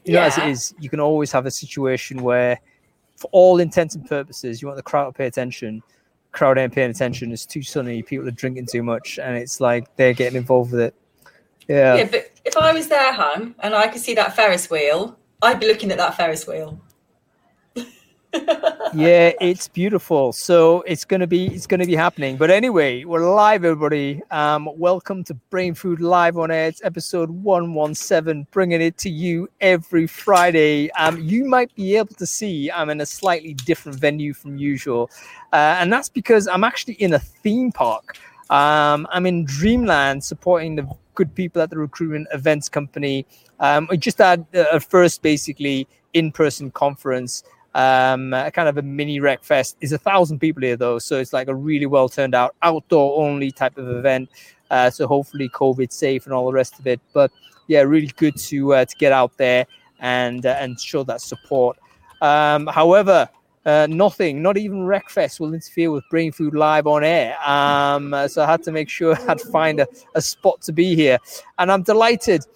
as it is, you can always have a situation where, for all intents and purposes, you want the crowd to pay attention. Crowd ain't paying attention. It's too sunny. People are drinking too much, and it's like they're getting involved with it. Yeah, but if I was there, hon, and I could see that Ferris wheel, I'd be looking at that Ferris wheel. Yeah, it's beautiful. So it's gonna be happening. But anyway, we're live, everybody. Welcome to Brain Food Live on Air. It's episode 117, bringing it to you every Friday. You might be able to see I'm in a slightly different venue from usual, and that's because I'm actually in a theme park. I'm in Dreamland, supporting the good people at the Recruitment Events Company. We just had a first, basically, in-person conference. Kind of a mini rec fest. There's 1,000 people here though, so it's like a really well turned out outdoor only type of event, so hopefully COVID safe and all the rest of it. But yeah, really good to get out there and show that support. However, nothing, not even Wreckfest, will interfere with Brain Food Live on Air. So I had to make sure I'd find a spot to be here, and I'm delighted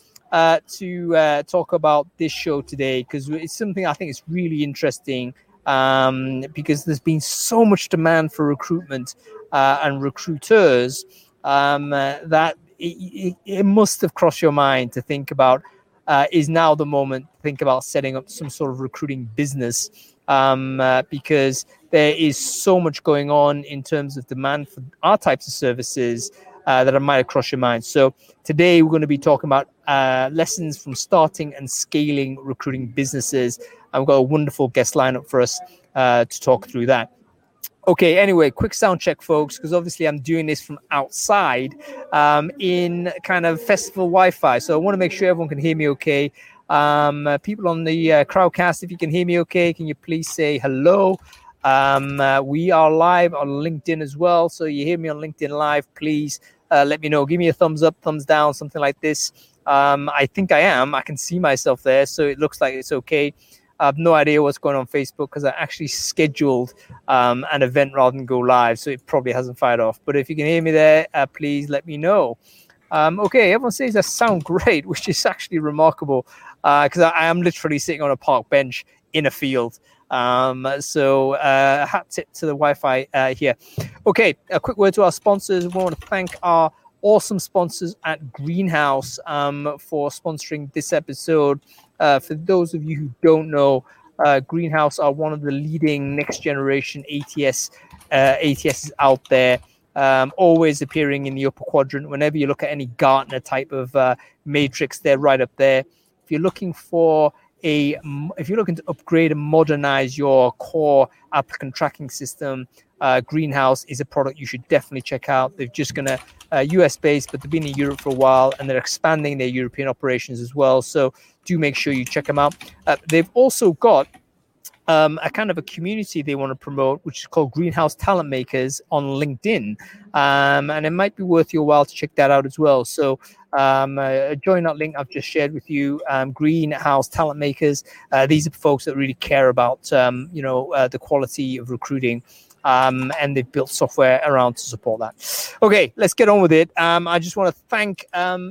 to talk about this show today, because it's something I think is really interesting, because there's been so much demand for recruitment and recruiters that it must have crossed your mind to think about, is now the moment to think about setting up some sort of recruiting business, because there is so much going on in terms of demand for our types of services that I might have crossed your mind. So today we're going to be talking about lessons from starting and scaling recruiting businesses. And we've got a wonderful guest lineup for us to talk through that. Okay, anyway, quick sound check, folks, because obviously I'm doing this from outside in kind of festival Wi-Fi. So I want to make sure everyone can hear me okay. People on the Crowdcast, if you can hear me okay, can you please say hello? We are live on LinkedIn as well. So you hear me on LinkedIn Live, please let me know. Give me a thumbs up, thumbs down, something like this. I think I am. I can see myself there, so it looks like it's okay. I have no idea what's going on Facebook, because I actually scheduled an event rather than go live, so it probably hasn't fired off. But if you can hear me there, please let me know. Okay, everyone says I sound great, which is actually remarkable, because I am literally sitting on a park bench in a field. So hat tip to the Wi-Fi here. Okay, a quick word to our sponsors. We want to thank our awesome sponsors at Greenhouse for sponsoring this episode. For those of you who don't know, Greenhouse are one of the leading next generation ATSs out there, always appearing in the upper quadrant. Whenever you look at any Gartner type of matrix, they're right up there. If you're looking to upgrade and modernize your core applicant tracking system, Greenhouse is a product you should definitely check out. They're just going to US based, but they've been in Europe for a while, and they're expanding their European operations as well. So do make sure you check them out. They've also got a kind of a community they want to promote, which is called Greenhouse Talent Makers on LinkedIn. And it might be worth your while to check that out as well. So join that link I've just shared with you, Greenhouse Talent Makers. These are folks that really care about, the quality of recruiting. And they've built software around to support that. Okay, let's get on with it. I just want to thank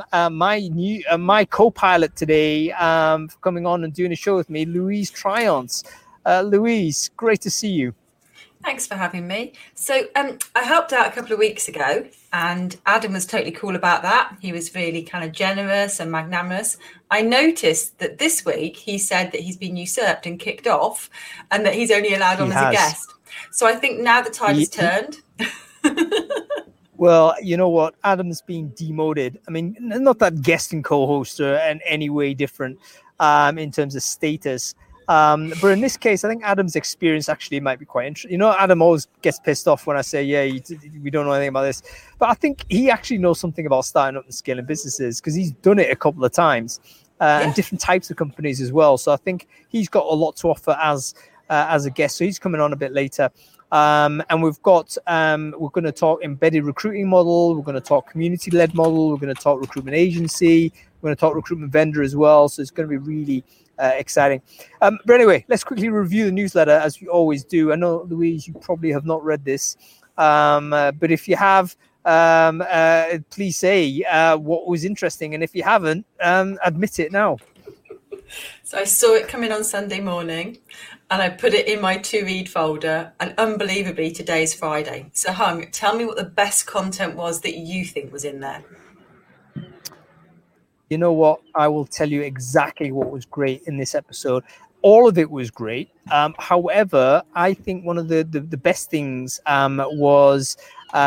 my co-pilot today for coming on and doing a show with me, Louise Triance. Louise, great to see you. Thanks for having me. So I helped out a couple of weeks ago, and Adam was totally cool about that. He was really kind of generous and magnanimous. I noticed that this week he said that he's been usurped and kicked off, and that he's only allowed on as a guest. So I think now the tide has turned. Well, you know what? Adam's being demoted. I mean, not that guest and co-host are in any way different in terms of status. But in this case, I think Adam's experience actually might be quite interesting. You know, Adam always gets pissed off when I say, we don't know anything about this. But I think he actually knows something about starting up and scaling businesses, because he's done it a couple of times and different types of companies as well. So I think he's got a lot to offer as a guest. So he's coming on a bit later. And we've got, we're going to talk embedded recruiting model. We're going to talk community-led model. We're going to talk recruitment agency. We're going to talk recruitment vendor as well. So it's going to be really exciting. But anyway, let's quickly review the newsletter as we always do. I know, Louise, you probably have not read this. But if you have, please say what was interesting. And if you haven't, admit it now. So I saw it come in on Sunday morning and I put it in my to read folder, and unbelievably today's Friday. So Hung, tell me what the best content was that you think was in there. You know what? I will tell you exactly what was great in this episode. All of it was great. However, I think one of the best things was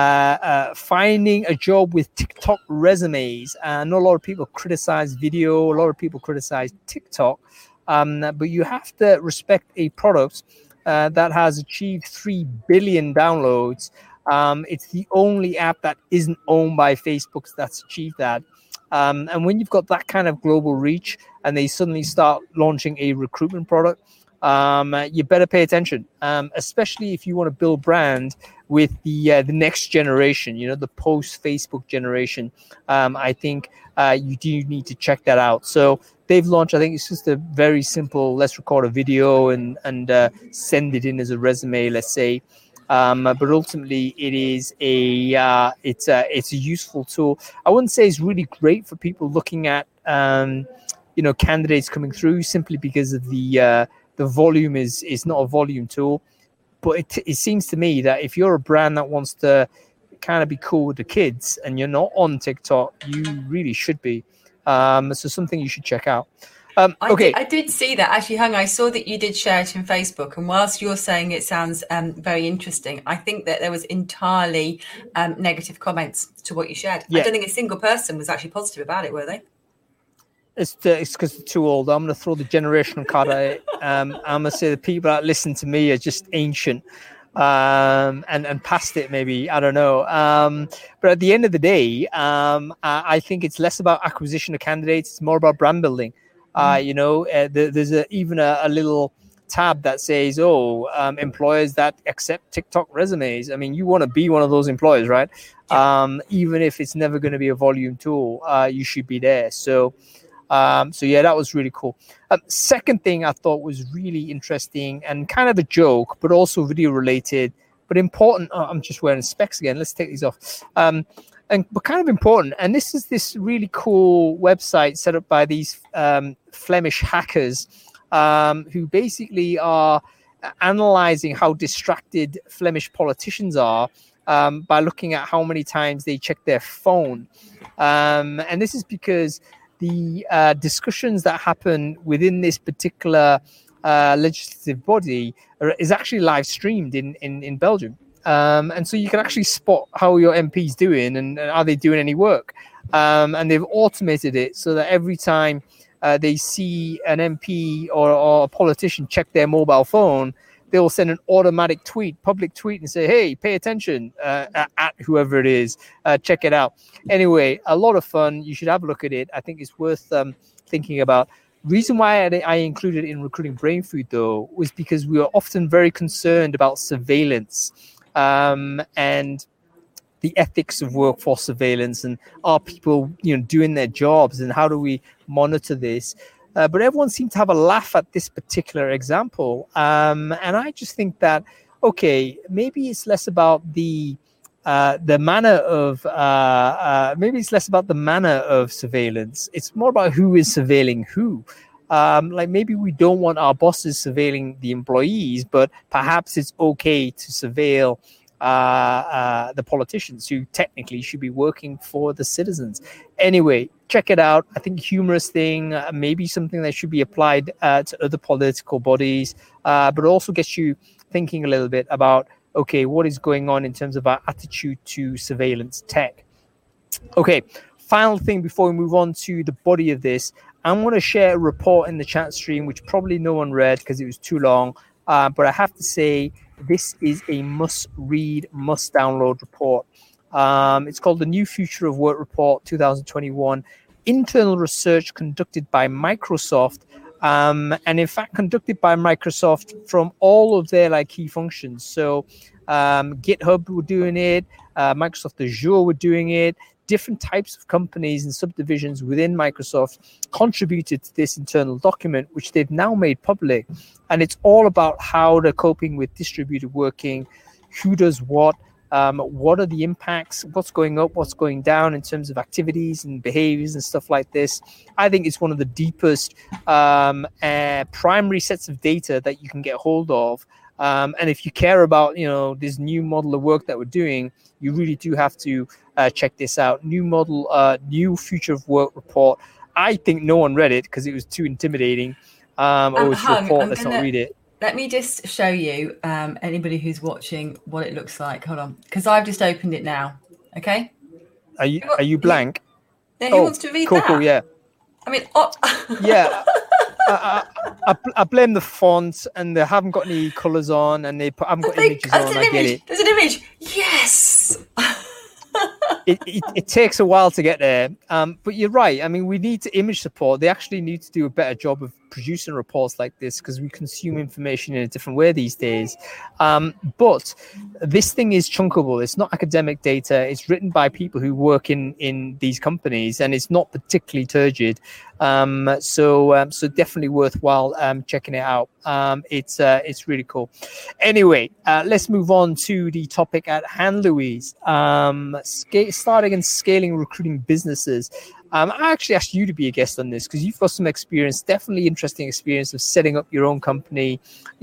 finding a job with TikTok resumes. I know a lot of people criticize video, a lot of people criticize TikTok, but you have to respect a product that has achieved 3 billion downloads. It's the only app that isn't owned by Facebook that's achieved that. And when you've got that kind of global reach and they suddenly start launching a recruitment product, you better pay attention, especially if you want to build brand with the next generation, the post-Facebook generation. I think you do need to check that out. So they've launched, I think it's just a very simple, let's record a video and send it in as a resume, let's say. But ultimately, it is it's a useful tool. I wouldn't say it's really great for people looking at candidates coming through, simply because of the volume is not a volume tool. But it seems to me that if you're a brand that wants to kind of be cool with the kids and you're not on TikTok, you really should be. So something you should check out. Okay. I did see that actually, Hung. I saw that you did share it in Facebook, and whilst you're saying it sounds very interesting, I think that there was entirely negative comments to what you shared. Yeah. I don't think a single person was actually positive about it, were they? It's because they're too old. I'm going to throw the generational card at it. I'm going to say the people that listen to me are just ancient and past it, maybe. I don't know. But at the end of the day, I think it's less about acquisition of candidates. It's more about brand building. There's even a little tab that says, employers that accept TikTok resumes. I mean, you want to be one of those employers, right? Even if it's never going to be a volume tool, you should be there. So yeah, that was really cool. Second thing I thought was really interesting and kind of a joke, but also video related, but important. I'm just wearing specs again. Let's take these off. But kind of important. And this is this really cool website set up by these Flemish hackers who basically are analyzing how distracted Flemish politicians are by looking at how many times they check their phone. And this is because the discussions that happen within this particular legislative body is actually live streamed in Belgium. And so you can actually spot how your MP's doing and are they doing any work. And they've automated it so that every time they see an MP or a politician check their mobile phone, they'll send an automatic public tweet and say, hey, pay attention at whoever it is. Check it out. Anyway, a lot of fun. You should have a look at it. I think it's worth thinking about. Reason why I included it in Recruiting Brain Food, though, was because we are often very concerned about surveillance and the ethics of workforce surveillance, and are people doing their jobs, and how do we monitor this? But everyone seemed to have a laugh at this particular example, and I just think that maybe it's less about the manner of maybe it's less about the manner of surveillance. It's more about who is surveilling who. Like maybe we don't want our bosses surveilling the employees, but perhaps it's okay to surveil the politicians who technically should be working for the citizens. Anyway, check it out. I think humorous thing, maybe something that should be applied to other political bodies, but also gets you thinking a little bit about, what is going on in terms of our attitude to surveillance tech. Okay, final thing before we move on to the body of this, I'm going to share a report in the chat stream, which probably no one read because it was too long. But I have to say, this is a must-read, must-download report. It's called the New Future of Work Report 2021, internal research conducted by Microsoft, and in fact conducted by Microsoft from all of their key functions. So GitHub were doing it, Microsoft Azure were doing it. Different types of companies and subdivisions within Microsoft contributed to this internal document, which they've now made public. And it's all about how they're coping with distributed working, who does what, What are the impacts? What's going up? What's going down in terms of activities and behaviors and stuff like this? I think it's one of the deepest primary sets of data that you can get hold of. And if you care about, this new model of work that we're doing, you really do have to check this out. New future of work report. I think no one read it because it was too intimidating. Or it's a report. Let's not read it. Let me just show you, anybody who's watching, what it looks like. Hold on, because I've just opened it now. Okay. Are you blank? Yeah, who wants to read that? Cool, yeah. I mean, yeah. I blame the font, and they haven't got any colours on, and they haven't got images on. I get it. There's an image. Yes. It takes a while to get there, but you're right. I mean, we need to image support. They actually need to do a better job of producing reports like this because we consume information in a different way these days. But this thing is chunkable. It's not academic data. It's written by people who work in these companies, and it's not particularly turgid. So definitely worthwhile checking it out. It's really cool. Anyway, let's move on to the topic at hand, Louise. Starting and scaling recruiting businesses. I actually asked you to be a guest on this because you've got some experience, definitely interesting experience of setting up your own company,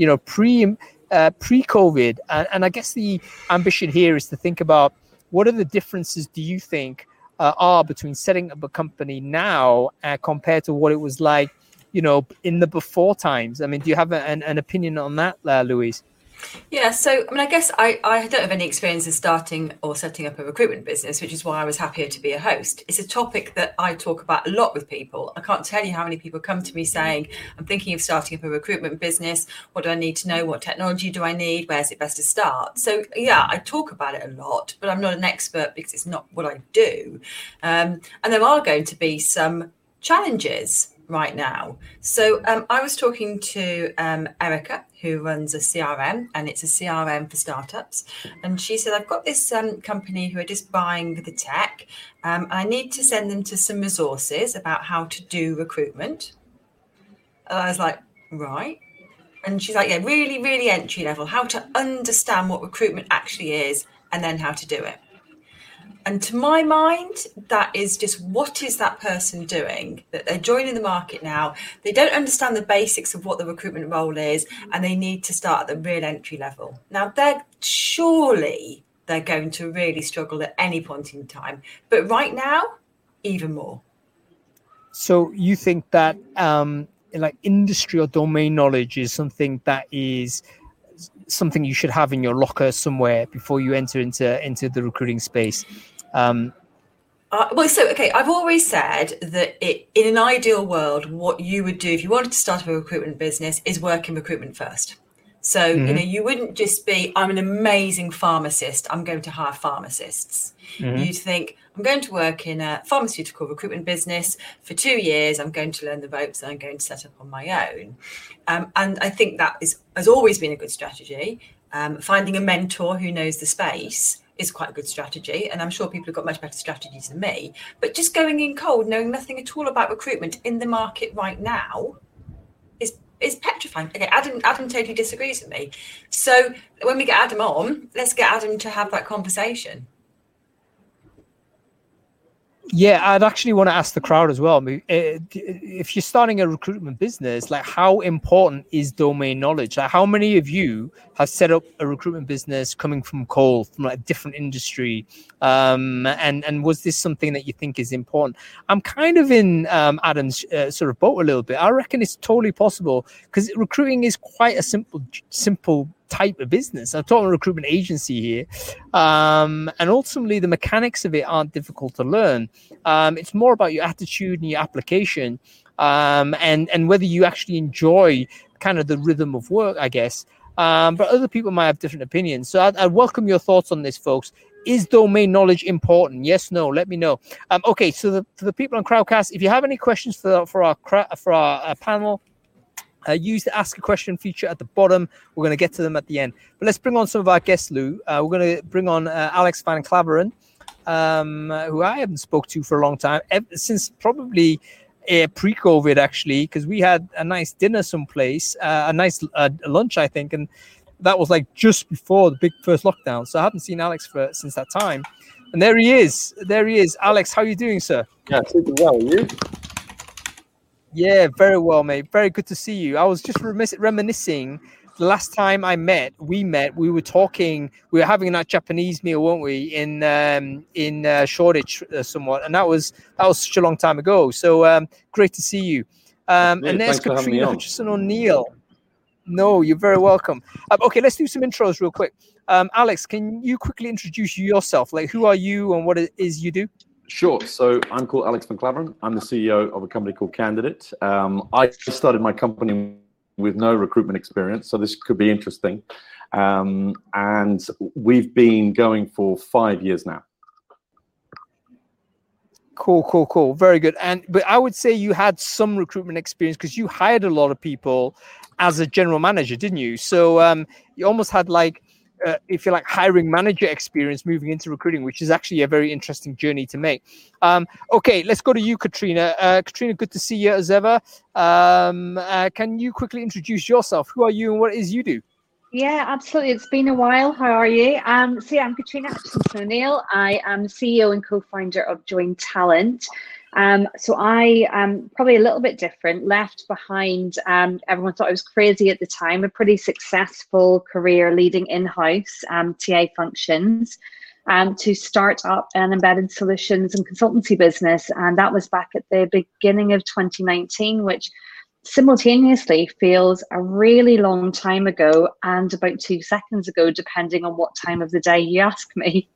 pre-COVID. And I guess the ambition here is to think about what are the differences do you think are between setting up a company now compared to what it was like, in the before times. I mean, do you have an opinion on that, Louise? Yeah, so I mean, I guess I don't have any experience in starting or setting up a recruitment business, which is why I was happier to be a host. It's a topic that I talk about a lot with people. I can't tell you how many people come to me saying, I'm thinking of starting up a recruitment business. What do I need to know? What technology do I need? Where's it best to start? So yeah, I talk about it a lot, but I'm not an expert because it's not what I do. And there are going to be some challenges right now. So I was talking to Erica, who runs a CRM, and it's a CRM for startups. And she said, I've got this company who are just buying the tech, and I need to send them to some resources about how to do recruitment. And I was like, right. And she's like, yeah, really, really entry level, how to understand what recruitment actually is, and then how to do it. And to my mind, that is just what is that person doing? That they're joining the market now. They don't understand the basics of what the recruitment role is, and they need to start at the real entry level. Now, they're going to really struggle at any point in time. But right now, even more. So you think that industry or domain knowledge is something that is something you should have in your locker somewhere before you enter into the recruiting space? I've always said that in an ideal world, what you would do if you wanted to start a recruitment business is work in recruitment first. So, you wouldn't just be, I'm an amazing pharmacist, I'm going to hire pharmacists. Mm-hmm. You'd think, I'm going to work in a pharmaceutical recruitment business for 2 years, I'm going to learn the ropes, and I'm going to set up on my own. And I think that has always been a good strategy. Finding a mentor who knows the space is quite a good strategy. And I'm sure people have got much better strategies than me. But just going in cold, knowing nothing at all about recruitment in the market right now is petrifying. Okay, Adam totally disagrees with me. So when we get Adam on, let's get Adam to have that conversation. Yeah, I'd actually want to ask the crowd as well. If you're starting a recruitment business, like how important is domain knowledge? Like how many of you have set up a recruitment business coming from cold, from like a different industry? And was this something that you think is important? I'm kind of in Adam's sort of boat a little bit. I reckon it's totally possible because recruiting is quite a simple type of business. I'm talking recruitment agency here. And ultimately the mechanics of it aren't difficult to learn. It's more about your attitude and your application, and whether you actually enjoy kind of the rhythm of work, I guess. But other people might have different opinions. So I'd welcome your thoughts on this, folks. Is domain knowledge important? Yes, no, let me know. Okay, so for the people on Crowdcast, if you have any questions for our panel, use the Ask a Question feature at the bottom. We're going to get to them at the end. But let's bring on some of our guests, Lou. We're going to bring on Alex Van Claveren, who I haven't spoke to for a long time, since probably pre-COVID, actually, because we had a nice dinner someplace, a nice lunch, I think. And that was like just before the big first lockdown. So I haven't seen Alex since that time. And there he is. Alex, how are you doing, sir? Yeah, super well. You? Yeah, very well, mate. Very good to see you. I was just reminiscing. The last time we were talking. We were having that Japanese meal, weren't we, in Shoreditch somewhat, and that was such a long time ago. So great to see you. And there's Katrina Hutchison O'Neill. No, you're very welcome. Okay, let's do some intros real quick. Alex, can you quickly introduce yourself? Like, who are you and what it is you do? Sure. So I'm called Alex McClaveren. I'm the CEO of a company called Candidate. I started my company with no recruitment experience, so this could be interesting. And we've been going for 5 years now. Cool. Very good. But I would say you had some recruitment experience because you hired a lot of people as a general manager, didn't you? So you almost had like, if you like, hiring manager experience moving into recruiting, which is actually a very interesting journey to make. Okay, let's go to you, Katrina. Katrina, good to see you as ever. Can you quickly introduce yourself? Who are you and what it is you do? Yeah, absolutely. It's been a while. How are you? I'm Katrina Hutchison O'Neill. I am CEO and co-founder of Join Talent. So I am probably a little bit different, left behind, everyone thought I was crazy at the time, a pretty successful career leading in-house TA functions to start up an embedded solutions and consultancy business. And that was back at the beginning of 2019, which simultaneously feels a really long time ago and about 2 seconds ago, depending on what time of the day you ask me.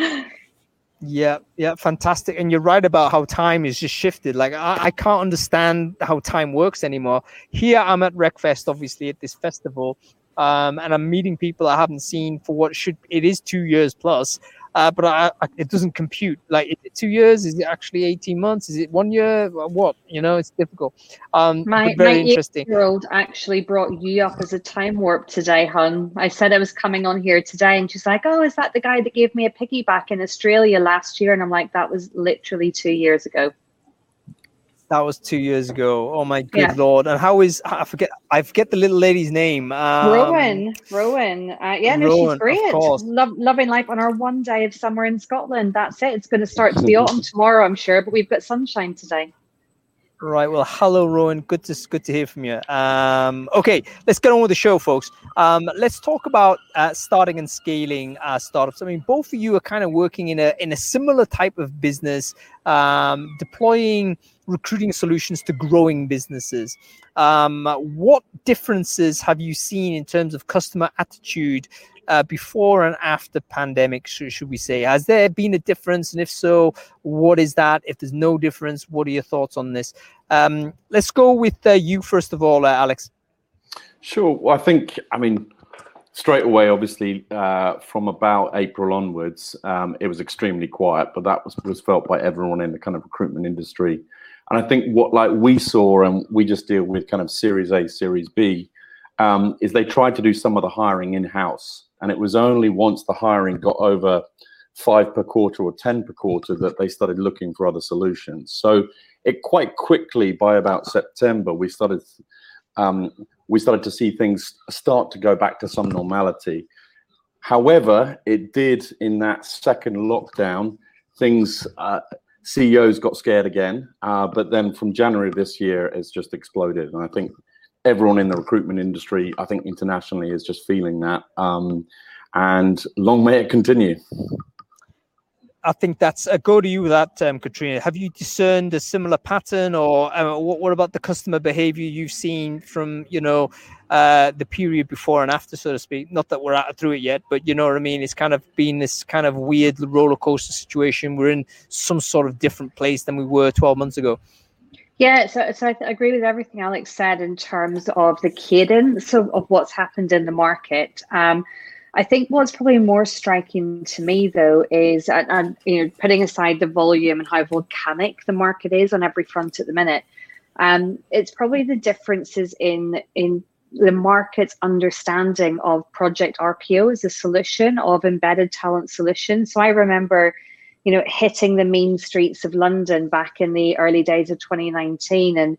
Yeah, fantastic. And you're right about how time is just shifted. Like I can't understand how time works anymore. Here I'm at RecFest, obviously at this festival, and I'm meeting people I haven't seen for it is 2 years plus. But it doesn't compute. Like, is it 2 years? Is it actually 18 months? Is it 1 year? What? It's difficult. My interesting. 8-year-old actually brought you up as a time warp today, hon. I said I was coming on here today, and she's like, "Oh, is that the guy that gave me a piggyback in Australia last year?" And I'm like, "That was literally 2 years ago." That was 2 years ago. Oh my good Lord! And how is I forget the little lady's name? Rowan. Rowan, She's great. Loving life on our 1 day of summer in Scotland. That's it. It's going to start to be autumn tomorrow, I'm sure, but we've got sunshine today. Right. Well, hello, Rowan. Good to hear from you. Okay, let's get on with the show, folks. Let's talk about starting and scaling startups. I mean, both of you are kind of working in a similar type of business, deploying recruiting solutions to growing businesses. What differences have you seen in terms of customer attitude before and after pandemic, should we say? Has there been a difference? And if so, what is that? If there's no difference, what are your thoughts on this? Let's go with you first of all, Alex. Sure. Well, straight away, obviously, from about April onwards, it was extremely quiet, but that was felt by everyone in the kind of recruitment industry. And I think what we saw, and we just deal with kind of Series A, Series B, is they tried to do some of the hiring in-house. And it was only once the hiring got over 5 per quarter or 10 per quarter that they started looking for other solutions. So it quite quickly, by about September, we started to see things start to go back to some normality. However, it did in that second lockdown, things, CEOs got scared again. But then from January of this year, it's just exploded. And I think everyone in the recruitment industry, I think internationally, is just feeling that. And long may it continue. I think that's a go to you with that, Katrina. Have you discerned a similar pattern, or what about the customer behavior you've seen from, the period before and after, so to speak? Not that we're through it yet, but you know what I mean? It's kind of been this kind of weird roller coaster situation. We're in some sort of different place than we were 12 months ago. Yeah, so I agree with everything Alex said in terms of the cadence of what's happened in the market. I think what's probably more striking to me, though, is putting aside the volume and how volcanic the market is on every front at the minute, it's probably the differences in the market's understanding of Project RPO as a solution, of embedded talent solution. So I remember, hitting the mean streets of London back in the early days of 2019 and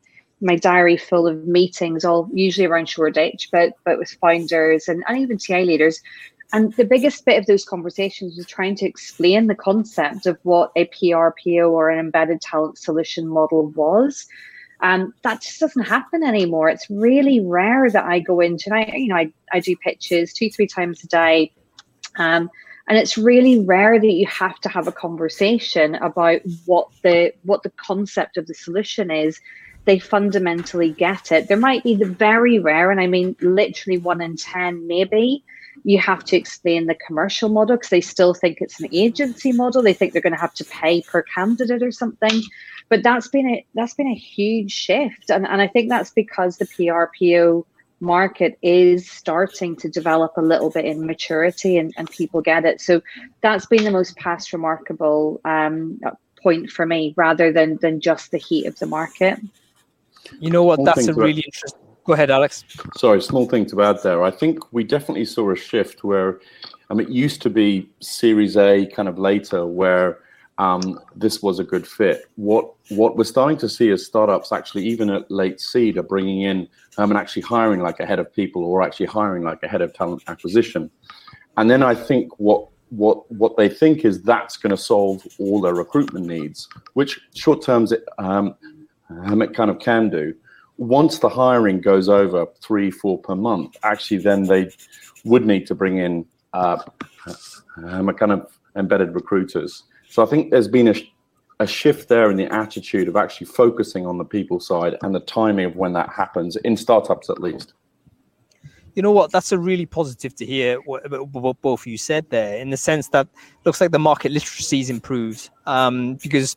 my diary full of meetings, all usually around Shoreditch, but with founders and even TA leaders. And the biggest bit of those conversations was trying to explain the concept of what a PRPO or an embedded talent solution model was. That just doesn't happen anymore. It's really rare that I go into, and I do pitches 2-3 times a day. And it's really rare that you have to have a conversation about what the concept of the solution is. They fundamentally get it. There might be the very rare, and I mean literally 1 in 10 maybe, you have to explain the commercial model because they still think it's an agency model. They think they're going to have to pay per candidate or something. But that's been a huge shift. And I think that's because the PRPO market is starting to develop a little bit in maturity and people get it. So that's been the most past remarkable point for me, rather than just the heat of the market. You know what? That's a really interesting. Go ahead, Alex. Sorry, small thing to add there. I think we definitely saw a shift where, it used to be Series A kind of later where this was a good fit. What we're starting to see is startups actually, even at late seed, are bringing in and actually hiring like a head of people or actually hiring like a head of talent acquisition. And then I think what they think is that's going to solve all their recruitment needs, which short terms it kind of can do. Once the hiring goes over 3-4 per month, actually then they would need to bring in a kind of embedded recruiters. So I think there's been a shift there in the attitude of actually focusing on the people side and the timing of when that happens, in startups at least. You know what? That's a really positive to hear what both of you said there, in the sense that it looks like the market literacy's improved, because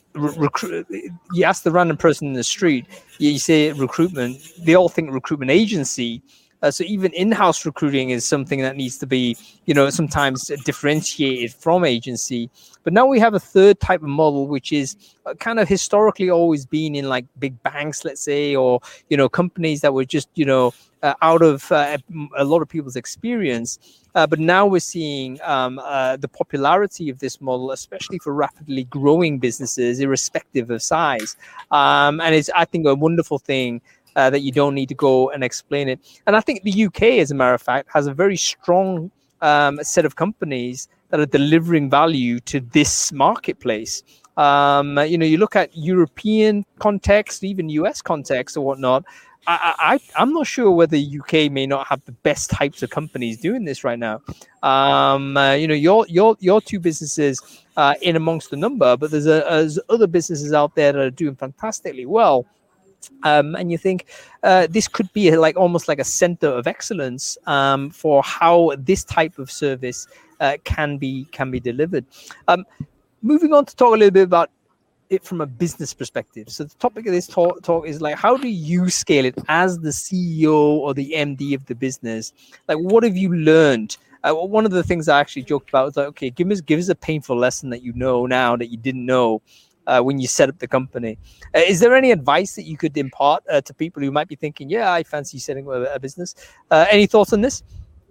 you ask the random person in the street, you say recruitment, they all think recruitment agency. So even in-house recruiting is something that needs to be, sometimes differentiated from agency. But now we have a third type of model, which is kind of historically always been in like big banks, let's say, or, companies that were just, out of a lot of people's experience. But now we're seeing the popularity of this model, especially for rapidly growing businesses, irrespective of size. And it's, I think, a wonderful thing that you don't need to go and explain it. And I think the UK, as a matter of fact, has a very strong set of companies that are delivering value to this marketplace. You look at European context, even US context or whatnot. I'm not sure whether UK may not have the best types of companies doing this right now. Your two businesses in amongst the number, but there's other businesses out there that are doing fantastically well. And you think this could be almost like a center of excellence for how this type of service can be delivered. Moving on to talk a little bit about it from a business perspective. So the topic of this talk is how do you scale it as the CEO or the MD of the business? What have you learned? One of the things I actually joked about was okay, give us a painful lesson that you know now that you didn't know when you set up the company. Is there any advice that you could impart to people who might be thinking, yeah, I fancy setting up a business? Any thoughts on this?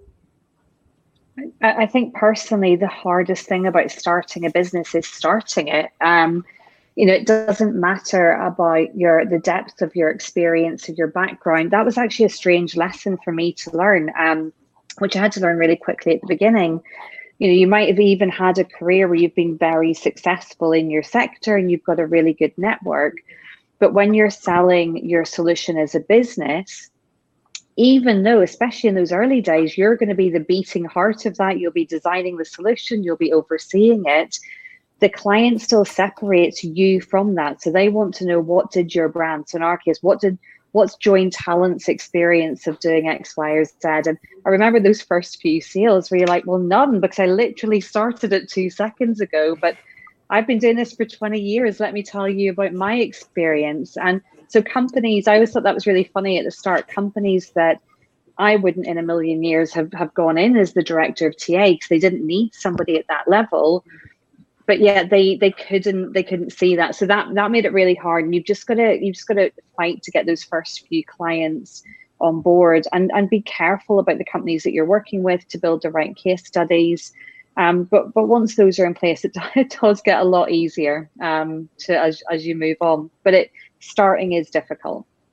I think personally, the hardest thing about starting a business is starting it. It doesn't matter about the depth of your experience, of your background. That was actually a strange lesson for me to learn, which I had to learn really quickly at the beginning. You might have even had a career where you've been very successful in your sector and you've got a really good network. But when you're selling your solution as a business, even though, especially in those early days, you're going to be the beating heart of that, you'll be designing the solution, you'll be overseeing it, the client still separates you from that. So they want to know, what did your brand, so in our case, what's Join Talent's experience of doing X, Y, or Z? And I remember those first few sales where you're like, well, none, because I literally started it 2 seconds ago, but I've been doing this for 20 years. Let me tell you about my experience. And so companies, I always thought that was really funny at the start, companies that I wouldn't in a million years have gone in as the director of TA because they didn't need somebody at that level. But yeah, they couldn't see that. So that made it really hard. And you've just got to fight to get those first few clients on board and be careful about the companies that you're working with to build the right case studies. But once those are in place, it does get a lot easier as you move on. But starting is difficult.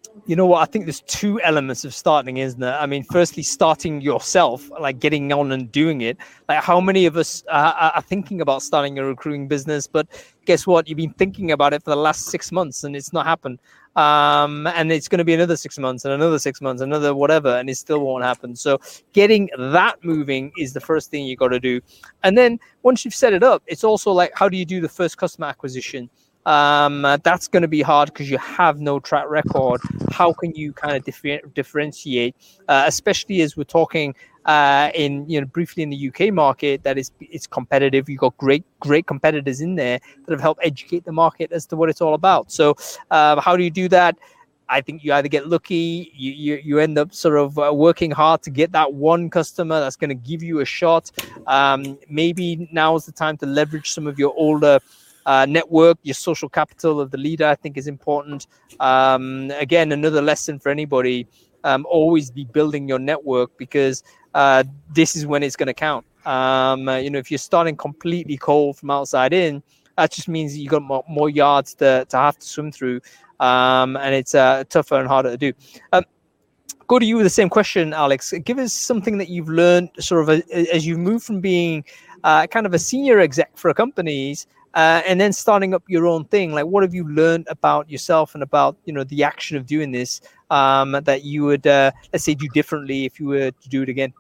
You know what? I think there's two elements of starting, isn't there? I mean, firstly, starting yourself, like getting on and doing it. Like, how many of us are thinking about starting a recruiting business? But guess what? You've been thinking about it for the last 6 months and it's not happened. And it's going to be another 6 months and another 6 months, another whatever, and it still won't happen. So getting that moving is the first thing you got to do. And then once you've set it up, it's also like, how do you do the first customer acquisition? That's going to be hard because you have no track record. How can you kind of differentiate, especially as we're talking briefly in the UK market, that it's competitive. You've got great competitors in there that have helped educate the market as to what it's all about. So how do you do that? I think you either get lucky, you end up sort of working hard to get that one customer that's going to give you a shot. Maybe now is the time to leverage some of your older network, your social capital of the leader, I think is important. Again, another lesson for anybody, always be building your network, because this is when it's going to count. If you're starting completely cold from outside in, that just means you got more yards to have to swim through. And it's tougher and harder to do. Go to you with the same question, Alex. Give us something that you've learned sort of as you've moved from being kind of a senior exec for companies and then starting up your own thing. Like, what have you learned about yourself and about, the action of doing this that you would, let's say, do differently if you were to do it again?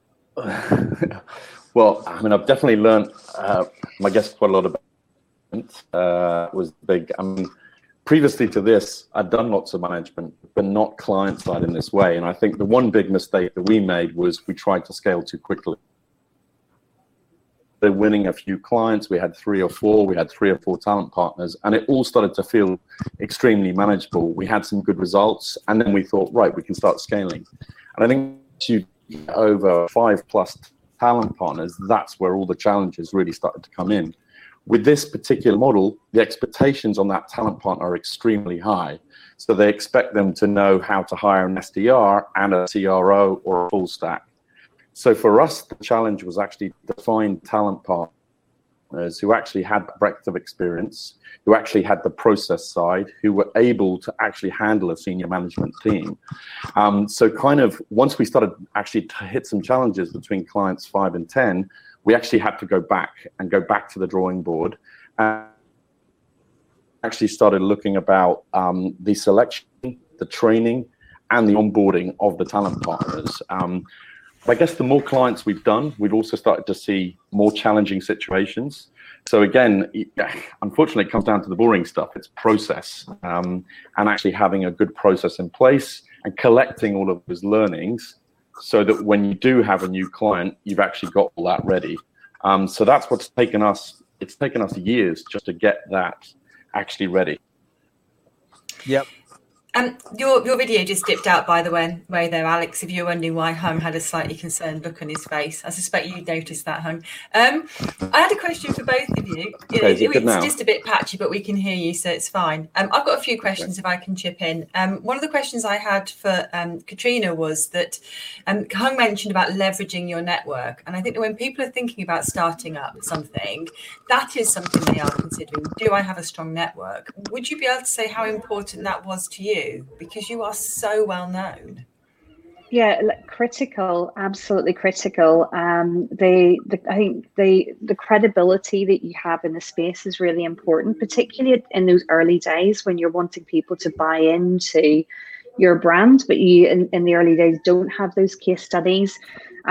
Well, I mean, I've definitely learned, I guess, quite a lot about it. Was big. I mean, previously to this, I'd done lots of management, but not client side in this way. And I think the one big mistake that we made was we tried to scale too quickly. They're winning a few clients. We had 3 or 4. We had 3 or 4 talent partners, and it all started to feel extremely manageable. We had some good results, and then we thought, right, we can start scaling. And I think you over 5+ talent partners, that's where all the challenges really started to come in. With this particular model, the expectations on that talent partner are extremely high. So they expect them to know how to hire an SDR and a CRO or a full stack. So for us, the challenge was actually to find talent partners who actually had breadth of experience, who actually had the process side, who were able to actually handle a senior management team. So kind of once we started actually to hit some challenges between clients 5 and 10, we actually had to go back to the drawing board and actually started looking about the selection, the training, and the onboarding of the talent partners. I guess the more clients we've done, we've also started to see more challenging situations. So again, unfortunately, it comes down to the boring stuff. It's process, and actually having a good process in place and collecting all of those learnings so that when you do have a new client, you've actually got all that ready. So that's what's taken us. It's taken us years just to get that actually ready. Yep. Your video just dipped out, by the way there, Alex. If you're wondering why Hung had a slightly concerned look on his face, I suspect you noticed that, Hung. I had a question for both of you. Okay, it's just a bit patchy, but we can hear you, so it's fine. I've got a few questions if I can chip in. One of the questions I had for Katrina was that Hung mentioned about leveraging your network. And I think that when people are thinking about starting up something, that is something they are considering. Do I have a strong network? Would you be able to say how important that was to you? Because you are so well known. Yeah, critical, absolutely critical. I think the credibility that you have in the space is really important, particularly in those early days when you're wanting people to buy into your brand, but you in the early days don't have those case studies.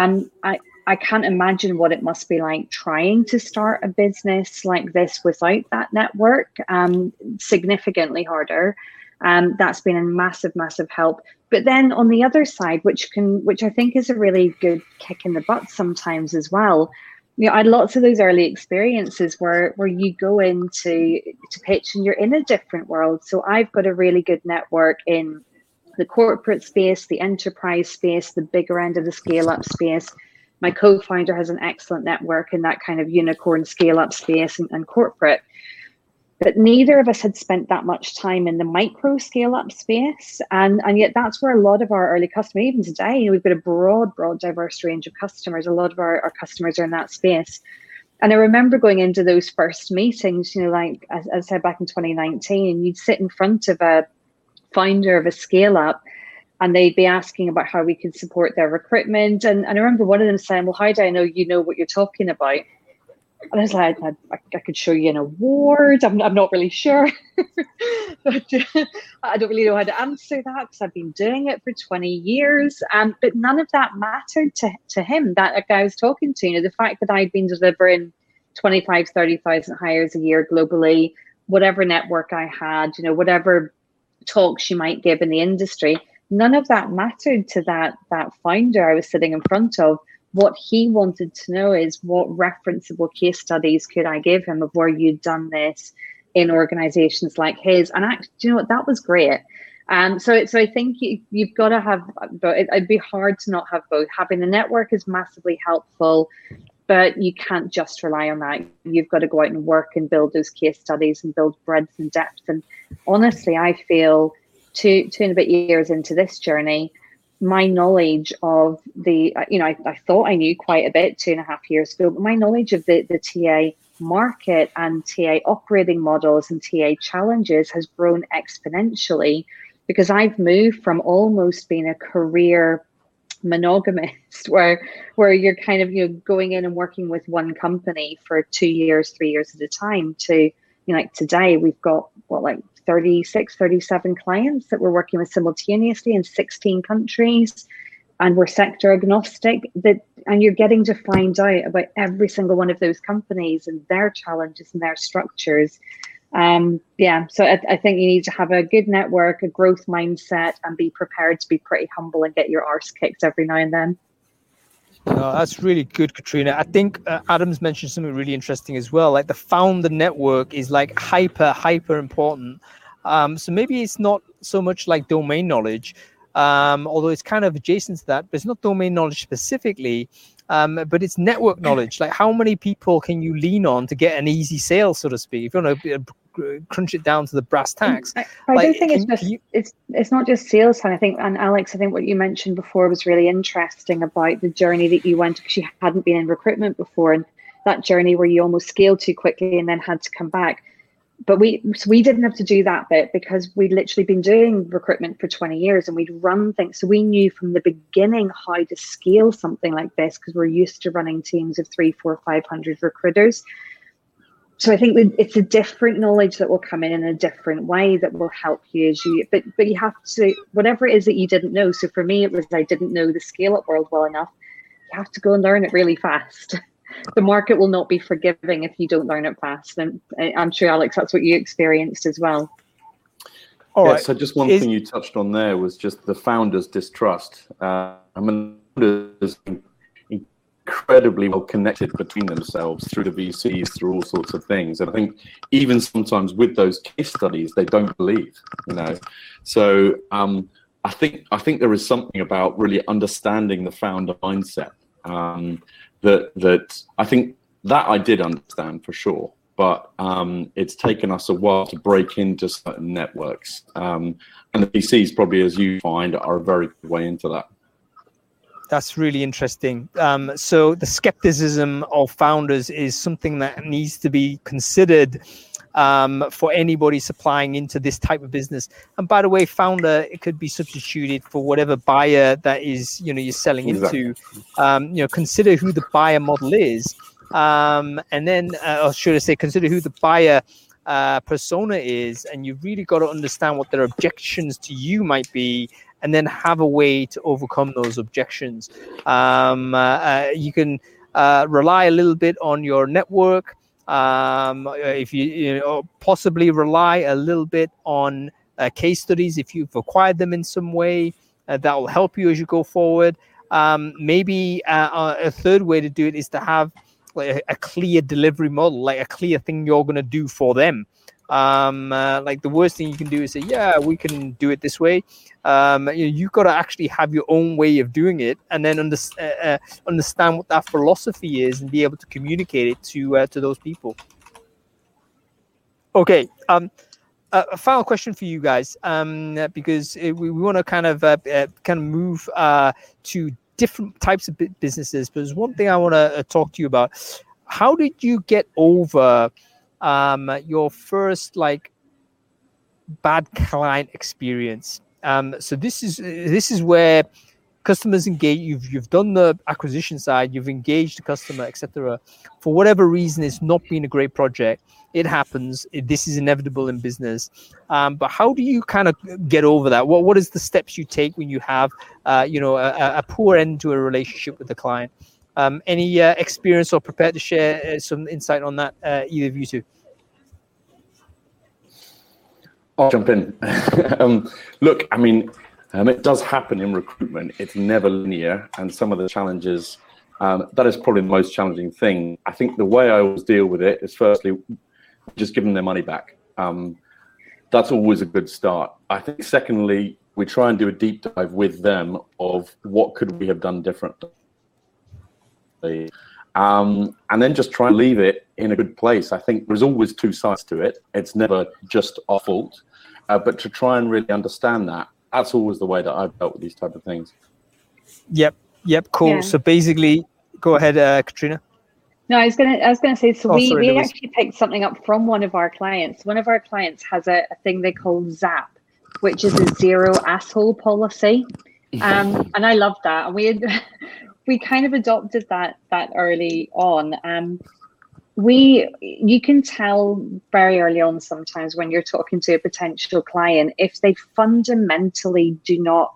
I can't imagine what it must be like trying to start a business like this without that network. Significantly harder. That's been a massive help. But then on the other side, which I think is a really good kick in the butt sometimes as well. I had lots of those early experiences where you go into pitch and you're in a different world. So I've got a really good network in the corporate space, the enterprise space, the bigger end of the scale-up space. My co-founder has an excellent network in that kind of unicorn scale-up space and corporate. But neither of us had spent that much time in the micro scale-up space. And yet that's where a lot of our early customers, even today, we've got a broad, diverse range of customers. A lot of our customers are in that space. And I remember going into those first meetings, like as I said back in 2019, and you'd sit in front of a founder of a scale up, and they'd be asking about how we could support their recruitment. And I remember one of them saying, well, how do I know you know what you're talking about? And I was like, I could show you an award. I'm not really sure. But I don't really know how to answer that because I've been doing it for 20 years. But none of that mattered to him, that guy I was talking to. You know, the fact that I'd been delivering 25, 30,000 hires a year globally, whatever network I had, you know, whatever talks you might give in the industry, none of that mattered to that founder I was sitting in front of. What he wanted to know is what referenceable case studies could I give him of where you'd done this in organizations like his. And actually, do you know what, that was great. So I think you've got to have both. It'd be hard to not have both. Having the network is massively helpful, but you can't just rely on that. You've got to go out and work and build those case studies and build breadth and depth. And honestly, I feel two and a bit years into this journey, my knowledge of the, you know, I thought I knew quite a bit 2.5 years ago, but my knowledge of the TA market and TA operating models and TA challenges has grown exponentially, because I've moved from almost being a career monogamist where you're kind of, you know, going in and working with one company for 2 years, 3 years at a time, to, you know, like today we've got like 36, 37 clients that we're working with simultaneously in 16 countries, and we're sector agnostic. And you're getting to find out about every single one of those companies and their challenges and their structures. So I think you need to have a good network, a growth mindset, and be prepared to be pretty humble and get your arse kicked every now and then. No, that's really good, Katrina. I think Adam's mentioned something really interesting as well. Like the founder network is like hyper important. So maybe it's not so much like domain knowledge, although it's kind of adjacent to that, but it's not domain knowledge specifically, but it's network knowledge. Like how many people can you lean on to get an easy sale, so to speak, if you want to crunch it down to the brass tacks. I don't think it's not just sales. And I think, and Alex, I think what you mentioned before was really interesting about the journey that you went, because you hadn't been in recruitment before, and that journey where you almost scaled too quickly and then had to come back. But we didn't have to do that bit, because we'd literally been doing recruitment for 20 years and we'd run things. So we knew from the beginning how to scale something like this, because we're used to running teams of 300, 400, 500 recruiters. So I think it's a different knowledge that will come in a different way that will help you but you have to, whatever it is that you didn't know. So for me, it was, I didn't know the scale up world well enough. You have to go and learn it really fast. The market will not be forgiving if you don't learn it fast. And I'm sure, Alex, that's what you experienced as well. All right. So just one thing you touched on there was just the founders' distrust. Founders incredibly well connected between themselves through the VCs, through all sorts of things. And I think even sometimes with those case studies, they don't believe, you know. So I think there is something about really understanding the founder mindset. That I think that I did understand for sure, but it's taken us a while to break into certain networks. And the VCs probably, as you find, are a very good way into that. That's really interesting. So the skepticism of founders is something that needs to be considered for anybody supplying into this type of business. And by the way, founder, it could be substituted for whatever buyer that is, you know, you're selling into. Consider who the buyer model is, and then, or should I say, consider who the buyer persona is, and you've really got to understand what their objections to you might be, and then have a way to overcome those objections. You can rely a little bit on your network. If you possibly rely a little bit on case studies, if you've acquired them in some way, that will help you as you go forward. Maybe a third way to do it is to have like a clear delivery model, like a clear thing you're going to do for them. Like the worst thing you can do is say, yeah, we can do it this way. You've got to actually have your own way of doing it, and then understand what that philosophy is and be able to communicate it to those people. Okay. A final question for you guys, because we want to kind of move to different types of businesses. But there's one thing I want to talk to you about. How did you get over your first bad client experience. So this is where customers engage. You've done the acquisition side, you've engaged the customer, etc. For whatever reason, it's not been a great project. It happens. This is inevitable in business. But how do you kind of get over that? What is the steps you take when you have a poor end to a relationship with the client? Any experience or prepared to share some insight on that, either of you two? I'll jump in. Look, I mean, it does happen in recruitment. It's never linear, and some of the challenges, that is probably the most challenging thing. I think the way I always deal with it is firstly, just give them their money back. That's always a good start. I think secondly, we try and do a deep dive with them of what could we have done differently. And then just try and leave it in a good place. I think there's always two sides to it. It's never just our fault, but to try and really understand that, that's always the way that I've dealt with these type of things. Yep, cool. Yeah. So basically, go ahead, Katrina. No, I was gonna say. So we actually picked something up from one of our clients. One of our clients has a thing they call ZAP, which is a zero asshole policy, and I love that. And we kind of adopted that early on. You can tell very early on sometimes when you're talking to a potential client if they fundamentally do not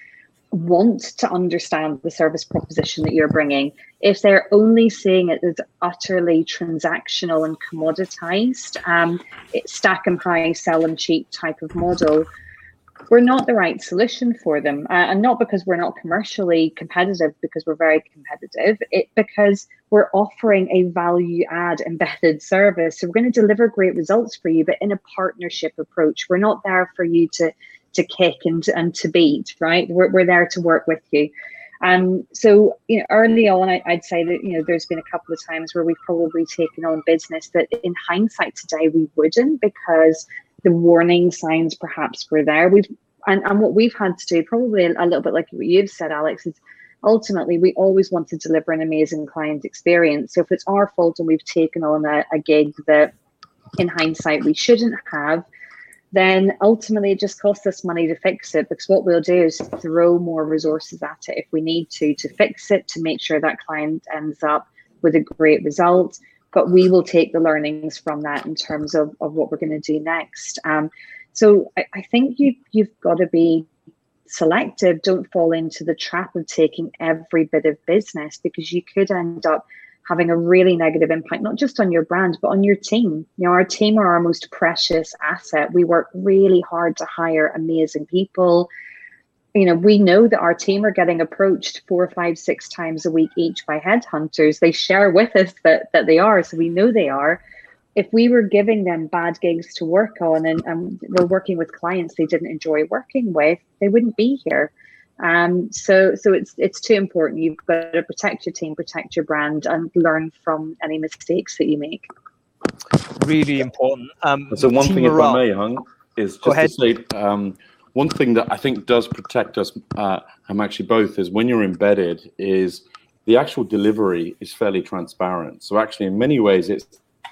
want to understand the service proposition that you're bringing, if they're only seeing it as utterly transactional and commoditized, stack them high, sell them cheap type of model, we're not the right solution for them. And not because we're not commercially competitive, because we're very competitive, because we're offering a value add embedded service. So we're going to deliver great results for you, but in a partnership approach. We're not there for you to kick and to beat, right? We're there to work with you. So, early on, I'd say that, there's been a couple of times where we've probably taken on business that in hindsight today we wouldn't, because the warning signs perhaps were there. And what we've had to do, probably a little bit like what you've said, Alex, is ultimately we always want to deliver an amazing client experience. So if it's our fault and we've taken on a gig that in hindsight we shouldn't have, then ultimately it just costs us money to fix it, because what we'll do is throw more resources at it if we need to fix it, to make sure that client ends up with a great result. But we will take the learnings from that in terms of what we're going to do next. So I think you've got to be selective. Don't fall into the trap of taking every bit of business, because you could end up having a really negative impact, not just on your brand, but on your team. Our team are our most precious asset. We work really hard to hire amazing people. We know that our team are getting approached 4, 5, 6 times a week each by headhunters. They share with us that they are, so we know they are. If we were giving them bad gigs to work on and we're working with clients they didn't enjoy working with, they wouldn't be here. So it's too important. You've got to protect your team, protect your brand, and learn from any mistakes that you make. Really important. So one thing, if I may, Hung, is just to say, one thing that I think does protect us, actually both, is when you're embedded, is the actual delivery is fairly transparent. So actually, in many ways, it's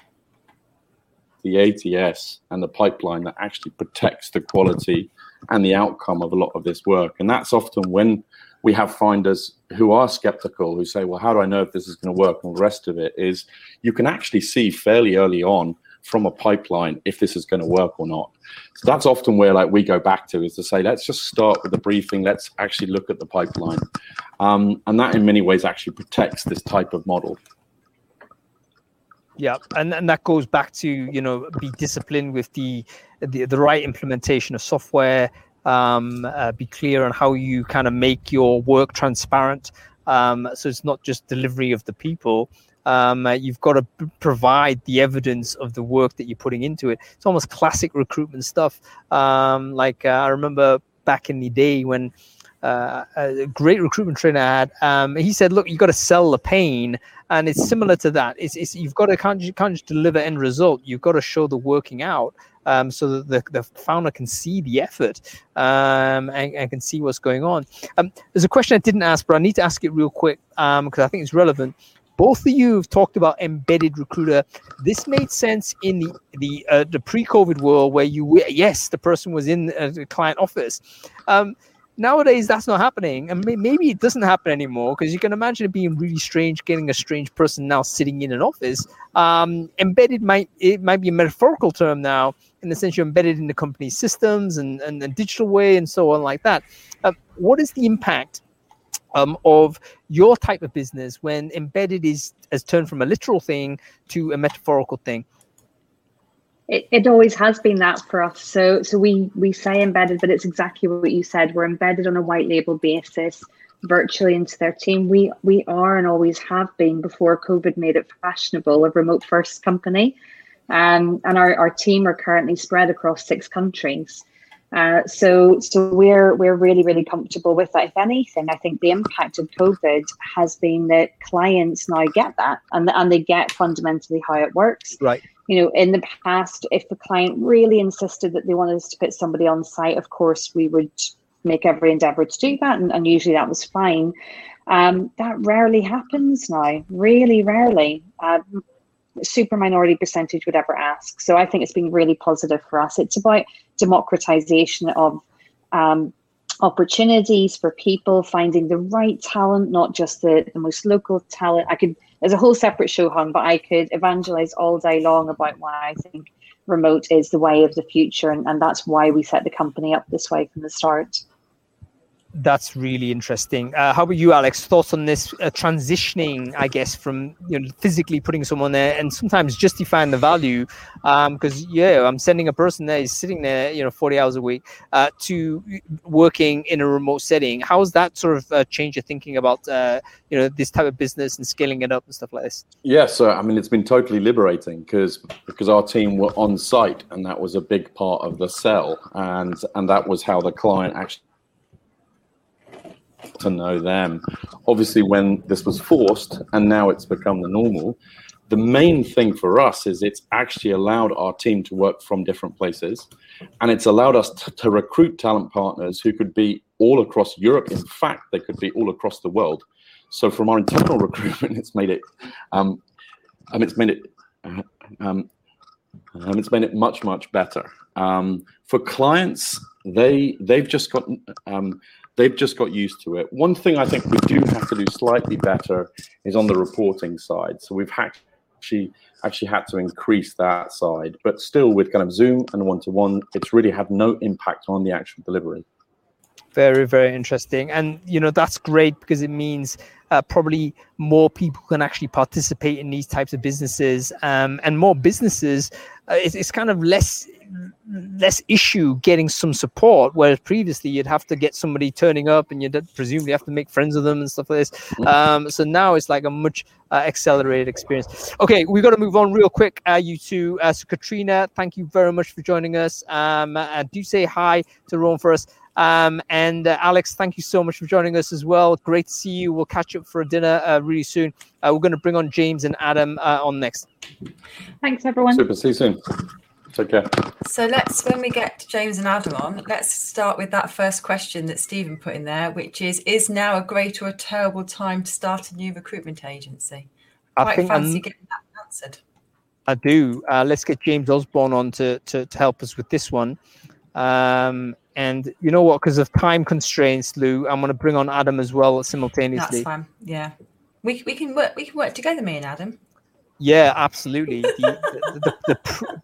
the ATS and the pipeline that actually protects the quality and the outcome of a lot of this work. And that's often when we have finders who are skeptical, who say, well, how do I know if this is going to work? And the rest of it is you can actually see fairly early on from a pipeline if this is going to work or not. So that's often where we go back to, is to say, let's just start with the briefing. Let's actually look at the pipeline. And that in many ways actually protects this type of model. Yeah, and that goes back to, be disciplined with the right implementation of software, be clear on how you kind of make your work transparent. So it's not just delivery of the people. You've got to provide the evidence of the work that you're putting into it. It's almost classic recruitment stuff. I remember back in the day when a great recruitment trainer I had, he said, look, you got to sell the pain. And it's similar to that. It's you've got to can't just deliver end result. You've got to show the working out, so that the founder can see the effort, and can see what's going on. There's a question I didn't ask, but I need to ask it real quick, because I think it's relevant. Both of you have talked about embedded recruiter. This made sense in the pre-COVID world where the person was in the client office. Nowadays, that's not happening, and maybe it doesn't happen anymore, because you can imagine it being really strange getting a strange person now sitting in an office. Embedded might be a metaphorical term now, in the sense you're embedded in the company's systems and digital way and so on like that. What is the impact of your type of business when embedded has turned from a literal thing to a metaphorical thing? It always has been that for us. So we say embedded, but it's exactly what you said. We're embedded on a white label basis virtually into their team. We are and always have been, before COVID made it fashionable, a remote first company. And our team are currently spread across 6 countries. So we're really, really comfortable with that. If anything, I think the impact of COVID has been that clients now get that, and they get fundamentally how it works. Right. In the past, if the client really insisted that they wanted us to put somebody on site, of course, we would make every endeavor to do that. And usually that was fine. That rarely happens now, really rarely. Super minority percentage would ever ask. So I think it's been really positive for us. It's about democratization of opportunities for people, finding the right talent, not just the most local talent. There's a whole separate show, Hung, but I could evangelize all day long about why I think remote is the way of the future. And that's why we set the company up this way from the start. That's really interesting. How about you, Alex? Thoughts on this transitioning, I guess, from physically putting someone there and sometimes justifying the value, because I'm sending a person there, he's sitting there, 40 hours a week, to working in a remote setting. How has that sort of changed your thinking about this type of business and scaling it up and stuff like this? Yeah, so I mean, it's been totally liberating because our team were on site, and that was a big part of the sell, and that was how the client actually to know them. Obviously, when this was forced and now it's become the normal, the main thing for us is it's actually allowed our team to work from different places, and it's allowed us to recruit talent partners who could be all across Europe. In fact, they could be all across the world. So from our internal recruitment, it's made it much better. For clients, they've just got used to it. One thing I think we do have to do slightly better is on the reporting side. So we've actually had to increase that side, but still with kind of Zoom and one-to-one, it's really had no impact on the actual delivery. Very, very interesting. And, that's great because it means probably more people can actually participate in these types of businesses, and more businesses, it's kind of less issue getting some support, whereas previously you'd have to get somebody turning up and you'd presumably have to make friends with them and stuff like this. So now it's like a much accelerated experience. Okay, we've got to move on real quick, you two. So Katrina, thank you very much for joining us. Do say hi to Ron for us. And Alex, thank you so much for joining us as well. Great to see you. We'll catch up for a dinner really soon. We're going to bring on James and Adam on next. Thanks, everyone. Super. See you soon. Take care. So when we get James and Adam on, let's start with that first question that Stephen put in there, which is now a great or a terrible time to start a new recruitment agency? I fancy getting that answered. I do. Let's get James Osborne on to help us with this one. And you know what? Because of time constraints, Lou, I'm going to bring on Adam as well simultaneously. That's fine. Yeah, we can work together, me and Adam. Yeah, absolutely. The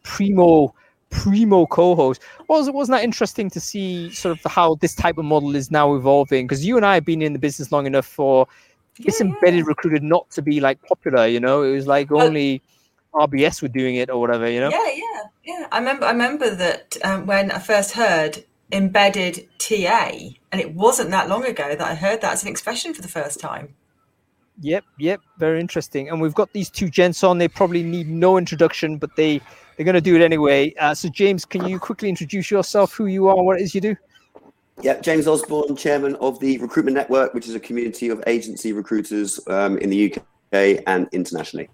primo co-host. Wasn't that interesting to see sort of how this type of model is now evolving? Because you and I have been in the business long enough for this embedded recruiter not to be like popular. It was like only RBS were doing it or whatever. Yeah. I remember that when I first heard embedded TA, and it wasn't that long ago that I heard that as an expression for the first time. Yep, very interesting. And we've got these two gents on. They probably need no introduction, but they're going to do it anyway. So James, can you quickly introduce yourself, who you are, what it is you do? Yeah, James Osborne, chairman of the Recruitment Network, which is a community of agency recruiters in the UK and internationally.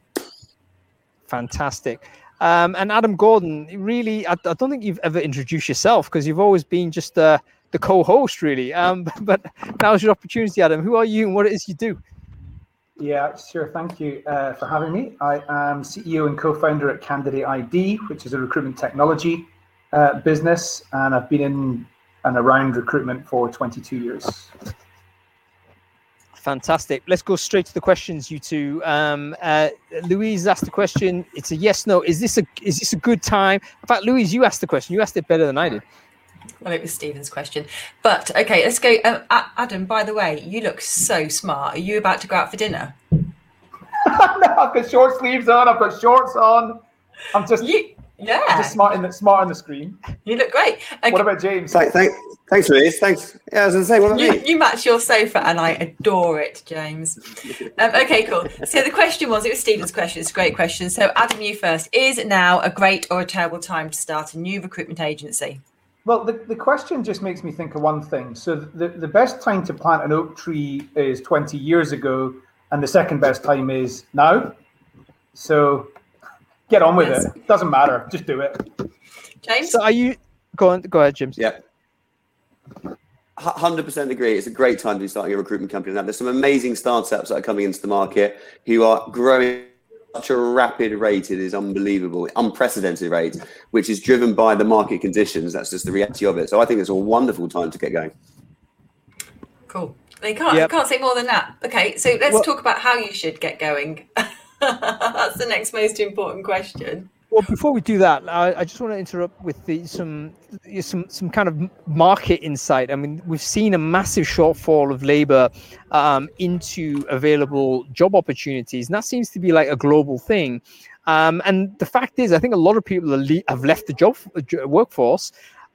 Fantastic. And Adam Gordon, really, I don't think you've ever introduced yourself because you've always been just the co-host, really. But now's your opportunity, Adam. Who are you and what it is you do? Yeah, sure. Thank you for having me. I am CEO and co-founder at Candidate ID, which is a recruitment technology business, and I've been in and around recruitment for 22 years. Fantastic. Let's go straight to the questions, you two. Louise asked the question. It's a yes, no. Is this a good time? In fact, Louise, you asked the question. You asked it better than I did. Well, it was Stephen's question. But okay, let's go. Adam, by the way, you look so smart. Are you about to go out for dinner? No, I've got short sleeves on. I've got shorts on. I'm just smart on the screen. You look great. Okay. What about James? Thanks, Louise. Thanks. Yeah, I was going to say, what about me? You match your sofa, and I adore it, James. Okay, cool. So the question was, it was Stephen's question. It's a great question. So Adam, you first. Is now a great or a terrible time to start a new recruitment agency? Well, the question just makes me think of one thing. So the best time to plant an oak tree is 20 years ago, and the second best time is now. So get on with it. Doesn't matter. Just do it. James? So are you... Go ahead, James. Yeah. 100% agree. It's a great time to be starting a recruitment company now. There's some amazing startups that are coming into the market who are growing at such a rapid rate. It is unbelievable, unprecedented rate, which is driven by the market conditions. That's just the reality of it. So I think it's a wonderful time to get going. Cool. I can't say more than that. Okay, so let's talk about how you should get going. That's the next most important question. Well, before we do that, I just want to interrupt with some kind of market insight. I mean, we've seen a massive shortfall of labor into available job opportunities, and that seems to be like a global thing. And the fact is, I think a lot of people have left the workforce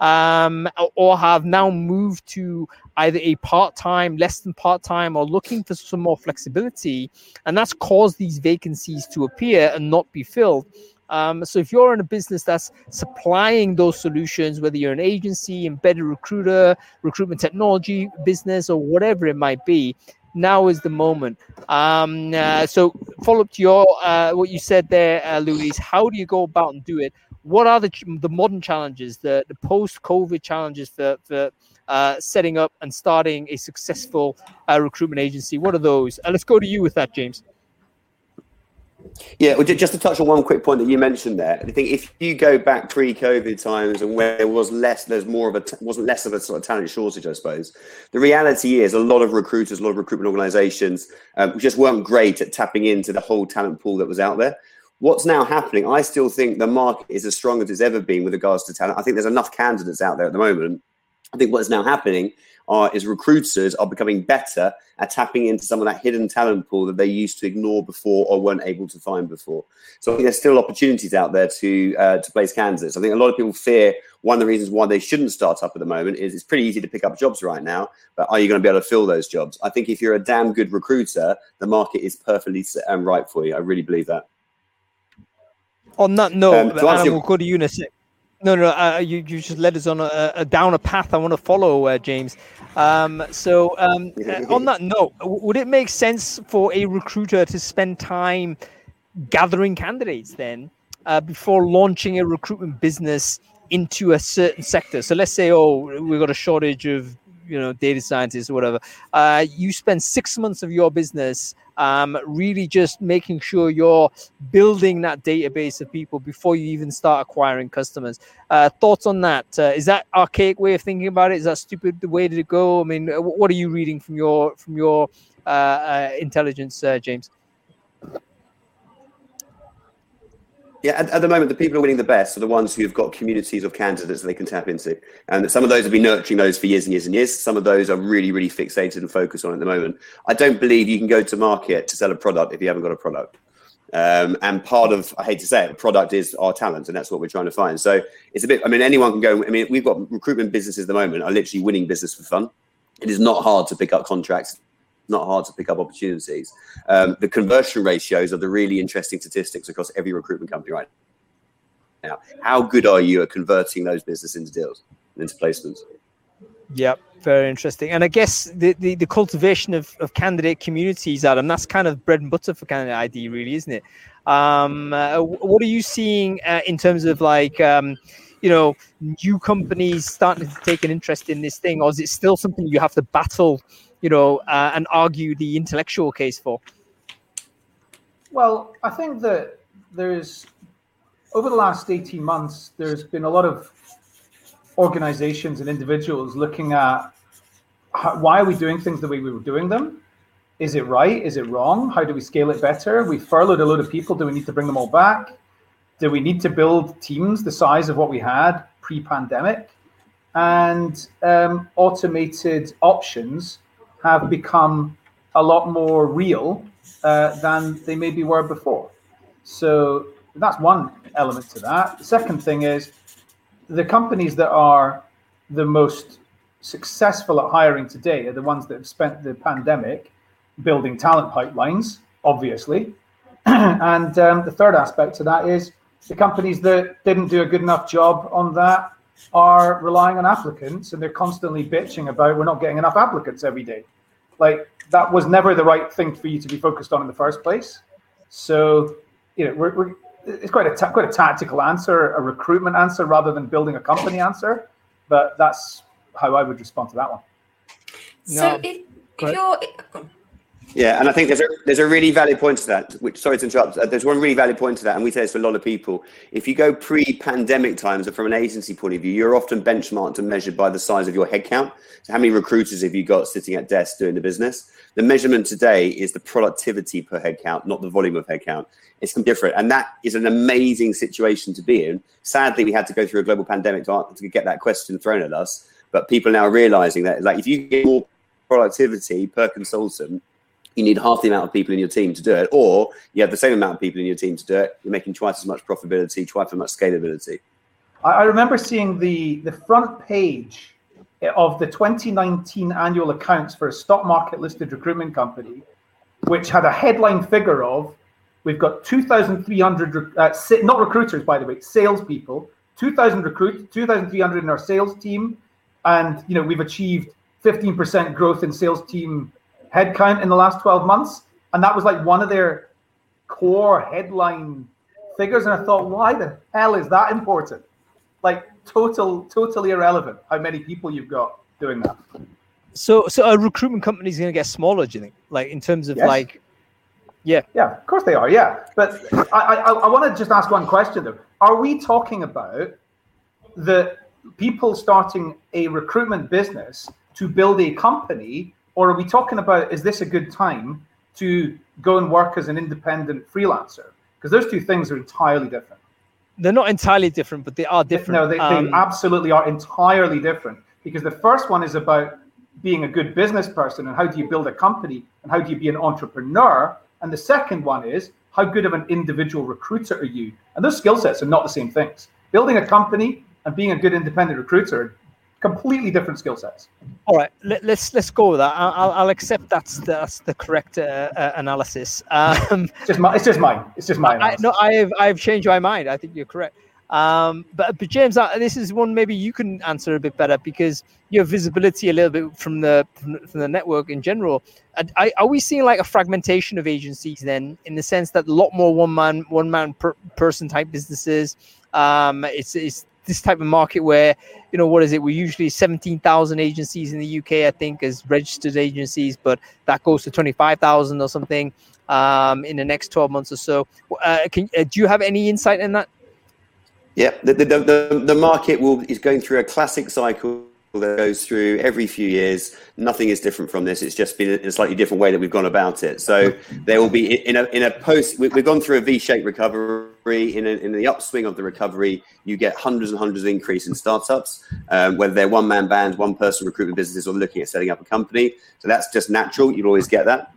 or have now moved to either a part-time, less than part-time, or looking for some more flexibility, and that's caused these vacancies to appear and not be filled. So if you're in a business that's supplying those solutions, whether you're an agency, embedded recruiter, recruitment technology business, or whatever it might be, now is the moment. So follow up to your what you said there, Louise. How do you go about and do it? What are the modern challenges, the post-COVID challenges for setting up and starting a successful recruitment agency? What are those? Let's go to you with that, James. Yeah, well, just to touch on one quick point that you mentioned there, I think if you go back pre-COVID times and where there was less, wasn't less of a sort of talent shortage, I suppose. The reality is a lot of recruiters, a lot of recruitment organisations just weren't great at tapping into the whole talent pool that was out there. What's now happening, I still think the market is as strong as it's ever been with regards to talent. I think there's enough candidates out there at the moment. I think what's now happening is recruiters are becoming better at tapping into some of that hidden talent pool that they used to ignore before or weren't able to find before. So I think there's still opportunities out there to place candidates. I think a lot of people fear one of the reasons why they shouldn't start up at the moment is it's pretty easy to pick up jobs right now, but are you going to be able to fill those jobs? I think if you're a damn good recruiter, the market is perfectly right for you. I really believe that. On that note, we'll go to you in a sec. No, you just led us on down a path I want to follow, James. On that note, would it make sense for a recruiter to spend time gathering candidates then before launching a recruitment business into a certain sector? So let's say, we've got a shortage of data scientists or whatever. You spend 6 months of your business really just making sure you're building that database of people before you even start acquiring customers. Thoughts on that? Is that archaic way of thinking about it? Is that stupid the way to go? I mean, what are you reading from your intelligence, James? Yeah, at the moment, the people who are winning the best are the ones who've got communities of candidates that they can tap into. And some of those have been nurturing those for years and years and years. Some of those are really, really fixated and focused on at the moment. I don't believe you can go to market to sell a product if you haven't got a product. And part of, I hate to say it, the product is our talent, and that's what we're trying to find. So it's a bit, anyone can go, we've got recruitment businesses at the moment are literally winning business for fun. It is not hard to pick up contracts. Not hard to pick up opportunities. The conversion ratios are the really interesting statistics across every recruitment company right now. How good are you at converting those business into deals, into placements? Yeah, very interesting. And I guess the cultivation of candidate communities, Adam, that's kind of bread and butter for Candidate ID, really, isn't it? What are you seeing in terms of new companies starting to take an interest in this thing, or is it still something you have to battle? And argue the intellectual case for? Well, I think that there's, over the last 18 months, there's been a lot of organizations and individuals looking at why are we doing things the way we were doing them? Is it right? Is it wrong? How do we scale it better? We furloughed a load of people. Do we need to bring them all back? Do we need to build teams the size of what we had pre-pandemic? And automated options have become a lot more real than they maybe were before. So that's one element to that. The second thing is the companies that are the most successful at hiring today are the ones that have spent the pandemic building talent pipelines, obviously. And the third aspect to that is the companies that didn't do a good enough job on that are relying on applicants, and they're constantly bitching about we're not getting enough applicants every day. Like, that was never the right thing for you to be focused on in the first place. So, you know, it's quite a tactical answer, a recruitment answer rather than building a company answer. But that's how I would respond to that one. So if you're... Yeah, and I think there's a really valid point to that, which, sorry to interrupt, there's one really valid point to that, and we say this to a lot of people. If you go pre-pandemic times, from an agency point of view, you're often benchmarked and measured by the size of your headcount. So how many recruiters have you got sitting at desks doing the business? The measurement today is the productivity per headcount, not the volume of headcount. It's different, and that is an amazing situation to be in. Sadly, we had to go through a global pandemic to get that question thrown at us, but people are now realizing that, like, if you get more productivity per consultant, you need half the amount of people in your team to do it, or you have the same amount of people in your team to do it. You're making twice as much profitability, twice as much scalability. I remember seeing the front page of the 2019 annual accounts for a stock market listed recruitment company, which had a headline figure of, we've got 2,300, not recruiters, by the way, salespeople, 2,300 in our sales team. And, you know, we've achieved 15% growth in sales team headcount in the last 12 months. And that was like one of their core headline figures. And I thought, why the hell is that important? Like, totally irrelevant how many people you've got doing that. So a recruitment company is going to get smaller, do you think? Like, in terms of like, yeah, of course they are. Yeah. But I want to just ask one question though. Are we talking about the people starting a recruitment business to build a company, or are we talking about, is this a good time to go and work as an independent freelancer? Because those two things are entirely different. They're not entirely different, but they are different. No, they absolutely are entirely different. Because the first one is about being a good business person and how do you build a company and how do you be an entrepreneur. And the second one is, how good of an individual recruiter are you? And those skill sets are not the same things. Building a company and being a good independent recruiter are completely different skill sets. All right, let's go with that. I'll accept that's the correct analysis. It's just mine. I've changed my mind. I think you're correct. But James, this is one maybe you can answer a bit better because you have visibility a little bit from the network in general. Are we seeing like a fragmentation of agencies then, in the sense that a lot more one man person type businesses? It's this type of market where, you know, what is it? We're usually 17,000 agencies in the UK, I think, as registered agencies, but that goes to 25,000 or something in the next 12 months or so. Do you have any insight in that? Yeah, the market is going through a classic cycle that goes through every few years. Nothing is different from this. It's just been in a slightly different way that we've gone about it. So there will be in a post. We've gone through a V-shaped recovery. In the upswing of the recovery, you get hundreds and hundreds of increase in startups, whether they're one-man bands, one-person recruitment businesses, or looking at setting up a company. So that's just natural. You'll always get that.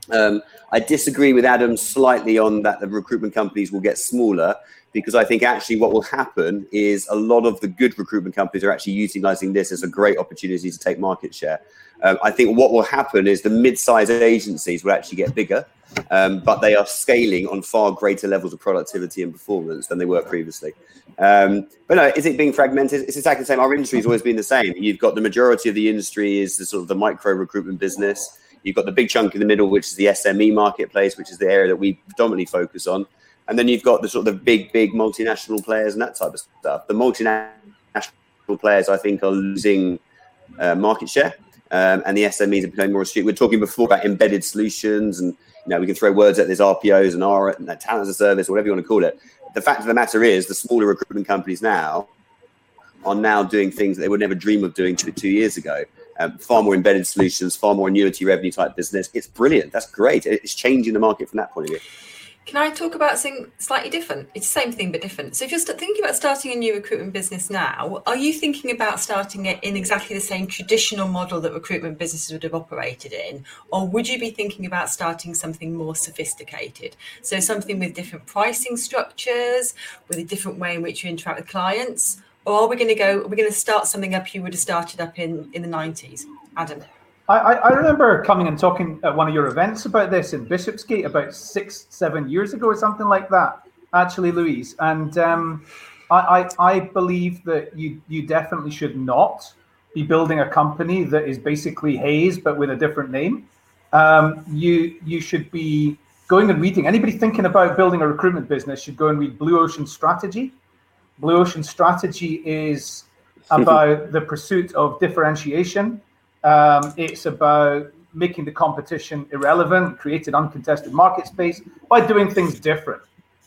I disagree with Adam slightly on that. The recruitment companies will get smaller, because I think actually what will happen is a lot of the good recruitment companies are actually utilizing this as a great opportunity to take market share. I think what will happen is the mid-sized agencies will actually get bigger, but they are scaling on far greater levels of productivity and performance than they were previously. But no, is it being fragmented? It's exactly the same. Our industry has always been the same. You've got the majority of the industry is the sort of the micro recruitment business. You've got the big chunk in the middle, which is the SME marketplace, which is the area that we predominantly focus on. And then you've got the sort of big multinational players and that type of stuff. The multinational players, I think, are losing market share. and the SMEs are becoming more astute. We're talking before about embedded solutions, and we can throw words at this RPOs and talent as a service, or whatever you want to call it. The fact of the matter is, the smaller recruitment companies now are now doing things that they would never dream of doing 2 years ago. Far more embedded solutions, far more annuity revenue type business. It's brilliant. That's great. It's changing the market from that point of view. Can I talk about something slightly different? It's the same thing, but different. So if you're thinking about starting a new recruitment business now, are you thinking about starting it in exactly the same traditional model that recruitment businesses would have operated in? Or would you be thinking about starting something more sophisticated? So something with different pricing structures, with a different way in which you interact with clients? Or are we going to start something up you would have started up in the 90s? Adam? I remember coming and talking at one of your events about this in Bishopsgate about 6-7 years ago or something like that, actually, Louise. And I believe that you definitely should not be building a company that is basically Hays, but with a different name. You should be going and reading. Anybody thinking about building a recruitment business should go and read Blue Ocean Strategy. Blue Ocean Strategy is about the pursuit of differentiation. It's about making the competition irrelevant, creating uncontested market space by doing things different.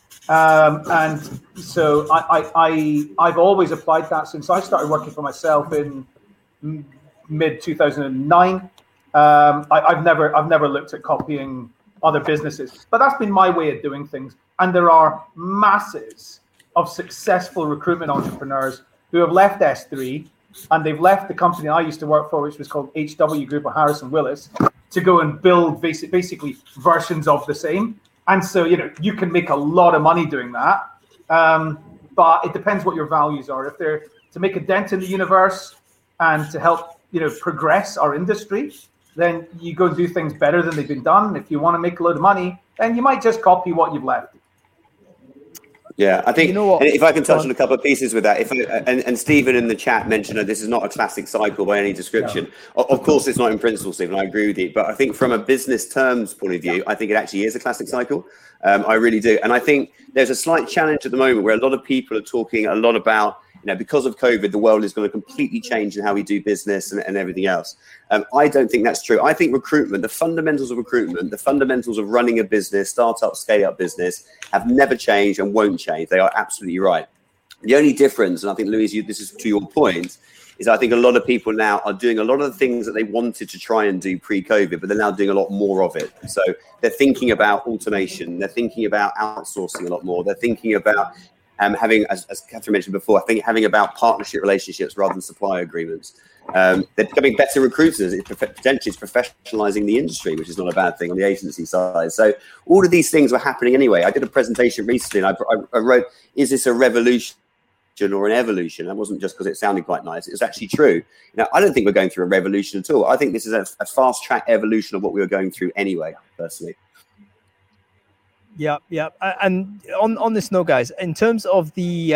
And so I've always applied that since I started working for myself in mid 2009. I've never looked at copying other businesses, but that's been my way of doing things. And there are masses of successful recruitment entrepreneurs who have left S3 and they've left the company I used to work for, which was called HW Group or Harrison Willis, to go and build basically versions of the same. And so, you can make a lot of money doing that. But it depends what your values are. If they're to make a dent in the universe and to help, progress our industry, then you go do things better than they've been done. If you want to make a load of money, then you might just copy what you've left. Yeah, I think if I can touch on a couple of pieces with that, and Stephen in the chat mentioned that this is not a classic cycle by any description. No. Of course, it's not in principle, Stephen. I agree with you, but I think from a business terms point of view, I think it actually is a classic cycle. I really do, and I think there's a slight challenge at the moment where a lot of people are talking a lot about, because of COVID, the world is going to completely change in how we do business and everything else. I don't think that's true. I think recruitment, the fundamentals of recruitment, the fundamentals of running a business, startup, scale-up business, have never changed and won't change. They are absolutely right. The only difference, and I think, Louise, this is to your point, is I think a lot of people now are doing a lot of the things that they wanted to try and do pre-COVID, but they're now doing a lot more of it. So they're thinking about automation. They're thinking about outsourcing a lot more. They're thinking about having, as Catherine mentioned before, I think having about partnership relationships rather than supplier agreements. They're becoming better recruiters. Potentially it's professionalizing the industry, which is not a bad thing on the agency side. So all of these things were happening anyway. I did a presentation recently and I wrote, is this a revolution or an evolution? That wasn't just because it sounded quite nice. It was actually true. I don't think we're going through a revolution at all. I think this is a fast track evolution of what we were going through anyway, personally. Yeah. And on this note, guys, in terms of the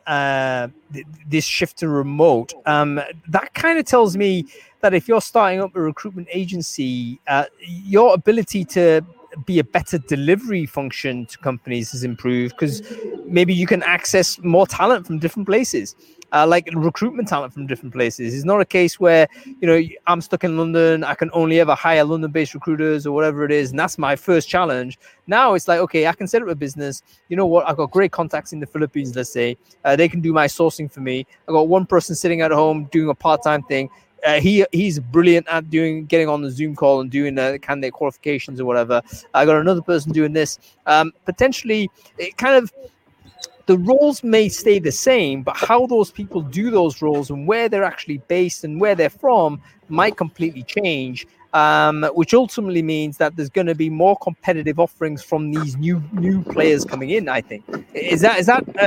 this shift to remote, that kind of tells me that if you're starting up a recruitment agency, your ability to be a better delivery function to companies has improved because maybe you can access more talent from different places. Like recruitment talent from different places. It's not a case where, I'm stuck in London, I can only ever hire London-based recruiters or whatever it is, and that's my first challenge. Now it's like, okay, I can set up a business. You know what? I've got great contacts in the Philippines, let's say. They can do my sourcing for me. I've got one person sitting at home doing a part-time thing. He's brilliant at getting on the Zoom call and doing candidate qualifications or whatever. I got another person doing this. Potentially, it kind of, the roles may stay the same, but how those people do those roles and where they're actually based and where they're from might completely change, which ultimately means that there's going to be more competitive offerings from these new players coming in, I think. Is that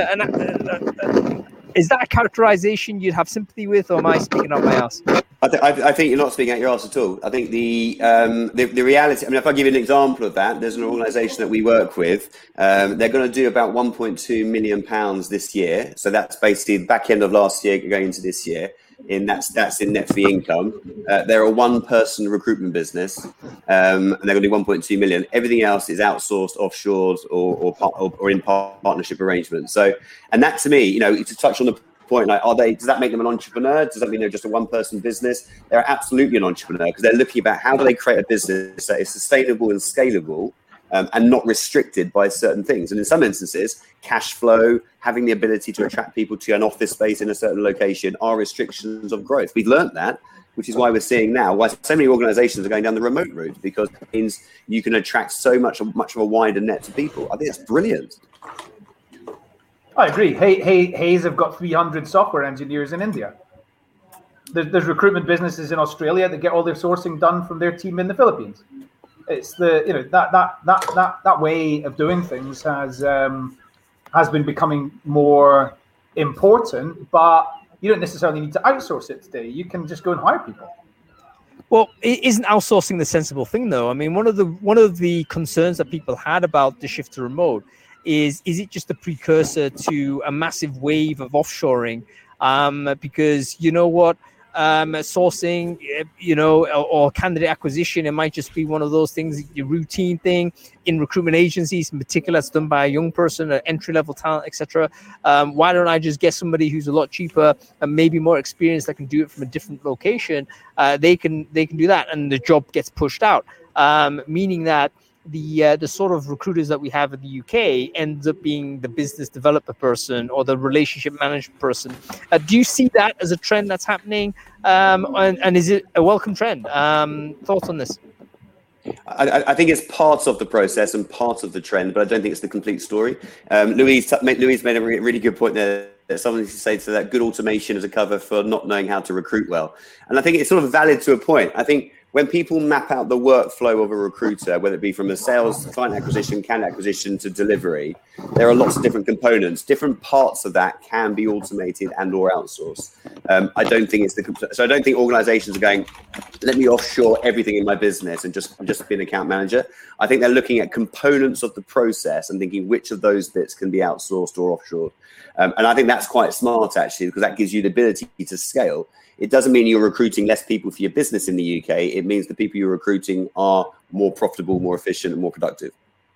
a characterization you'd have sympathy with, or am I speaking out my ass? I think you're not speaking out your ass at all. I think the reality, if I give you an example of that, there's an organisation that we work with. They're going to do about £1.2 million this year. So that's basically the back end of last year going into this year. That's in net fee income. They're a one-person recruitment business, and they're going to do 1.2 million. Everything else is outsourced, offshored, or in partnership arrangements. So, and that to me, to touch on the point, like, does that make them an entrepreneur? Does that mean they're just a one-person business? They're absolutely an entrepreneur because they're looking about how do they create a business that is sustainable and scalable, and not restricted by certain things. And in some instances, cash flow, having the ability to attract people to an office space in a certain location are restrictions of growth. We've learned that, which is why we're seeing now why so many organizations are going down the remote route, because it means you can attract so much of a wider net to people. I think it's brilliant. I agree. Hayes have got 300 software engineers in India. There's recruitment businesses in Australia that get all their sourcing done from their team in the Philippines. It's that way of doing things has been becoming more important, but you don't necessarily need to outsource it today. You can just go and hire people. Well, isn't outsourcing the sensible thing, though? I mean, one of the concerns that people had about the shift to remote is it just a precursor to a massive wave of offshoring? Because you know what? Sourcing, or candidate acquisition, it might just be one of those things, your routine thing in recruitment agencies in particular. It's done by a young person, an entry-level talent, etc. Why don't I just get somebody who's a lot cheaper and maybe more experienced that can do it from a different location? They can do that, and the job gets pushed out, meaning that the sort of recruiters that we have in the UK ends up being the business developer person or the relationship management person. Do you see that as a trend that's happening? And is it a welcome trend? Thoughts on this? I think it's part of the process and part of the trend, but I don't think it's the complete story. Louise made a really good point there. That someone used to say to that, good automation is a cover for not knowing how to recruit well. And I think it's sort of valid to a point. I think when people map out the workflow of a recruiter, whether it be from a sales, client acquisition, candidate acquisition to delivery, there are lots of different components. Different parts of that can be automated and or outsourced. I don't think organizations are going, let me offshore everything in my business and just be an account manager. I think they're looking at components of the process and thinking which of those bits can be outsourced or offshored. And I think that's quite smart, actually, because that gives you the ability to scale. It doesn't mean you're recruiting less people for your business in the UK. It means the people you're recruiting are more profitable, more efficient, and more productive.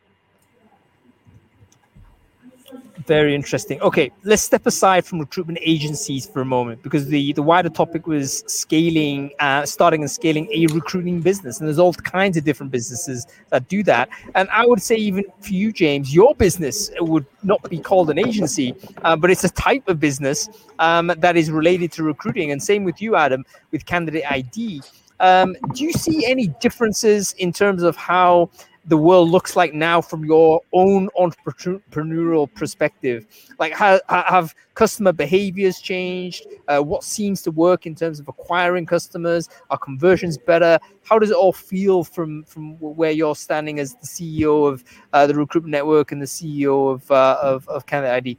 Very interesting. Okay, let's step aside from recruitment agencies for a moment, because the wider topic was starting and scaling a recruiting business. And there's all kinds of different businesses that do that. And I would say even for you, James, your business would not be called an agency, but it's a type of business that is related to recruiting. And same with you, Adam, with Candidate ID. Do you see any differences in terms of how the world looks like now from your own entrepreneurial perspective? Like, have customer behaviors changed? What seems to work in terms of acquiring customers? Are conversions better? How does it all feel from where you're standing as the CEO of the Recruitment Network and the CEO of Candidate ID?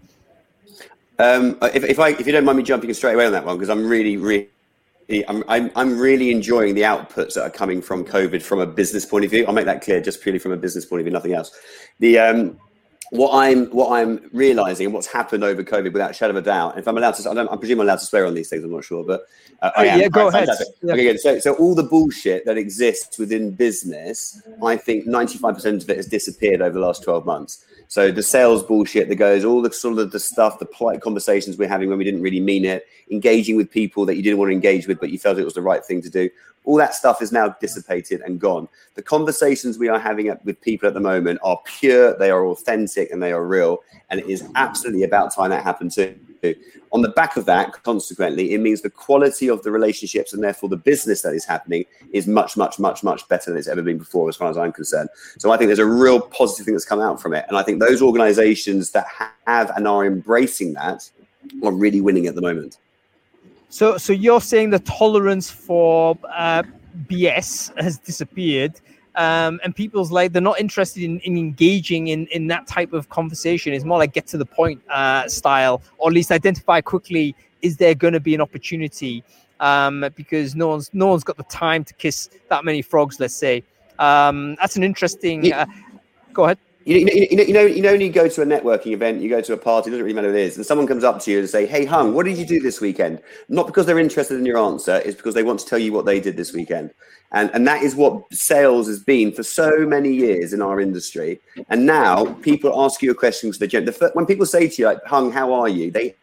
If you don't mind me jumping straight away on that one, because I'm really enjoying the outputs that are coming from COVID from a business point of view. I'll make that clear, just purely from a business point of view, nothing else. What I'm realizing and what's happened over COVID, without a shadow of a doubt, if I'm allowed to, I presume I'm allowed to swear on these things, I'm not sure, but I am. Yeah, go ahead. Yeah. Okay, good. So all the bullshit that exists within business, I think 95% of it has disappeared over the last 12 months. So the sales bullshit that goes, all the sort of the stuff, the polite conversations we're having when we didn't really mean it, engaging with people that you didn't want to engage with, but you felt it was the right thing to do. All that stuff is now dissipated and gone. The conversations we are having with people at the moment are pure, they are authentic, and they are real. And it is absolutely about time that happened too. On the back of that, consequently, it means the quality of the relationships and therefore the business that is happening is much, much, much, much better than it's ever been before, as far as I'm concerned. So I think there's a real positive thing that's come out from it. And I think those organizations that have and are embracing that are really winning at the moment. So you're saying the tolerance for BS has disappeared, and people's like, they're not interested in engaging in that type of conversation. It's more like get to the point style, or at least identify quickly, is there going to be an opportunity? Because no one's got the time to kiss that many frogs, let's say. That's an interesting. Go ahead. You know, when you go to a networking event, you go to a party, it doesn't really matter what it is, and someone comes up to you and say, hey, Hung, what did you do this weekend? Not because they're interested in your answer, it's because they want to tell you what they did this weekend. And that is what sales has been for so many years in our industry. And now people ask you a question when people say to you, like, Hung, how are you? They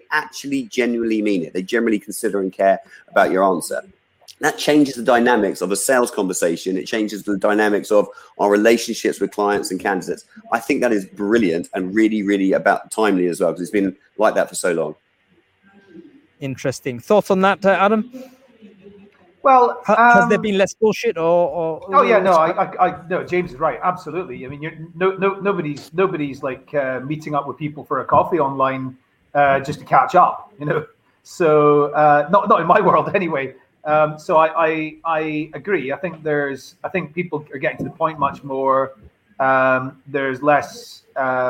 actually genuinely mean it. They generally consider and care about your answer. That changes the dynamics of a sales conversation. It changes the dynamics of our relationships with clients and candidates. I think that is brilliant and really, really about timely as well, because it's been like that for so long. Interesting. Thoughts on that, Adam? Well, has there been less bullshit or oh yeah, no, James is right. Absolutely. I mean, nobody's like meeting up with people for a coffee online just to catch up, you know. So not in my world anyway. So I agree. I think people are getting to the point much more. There's less.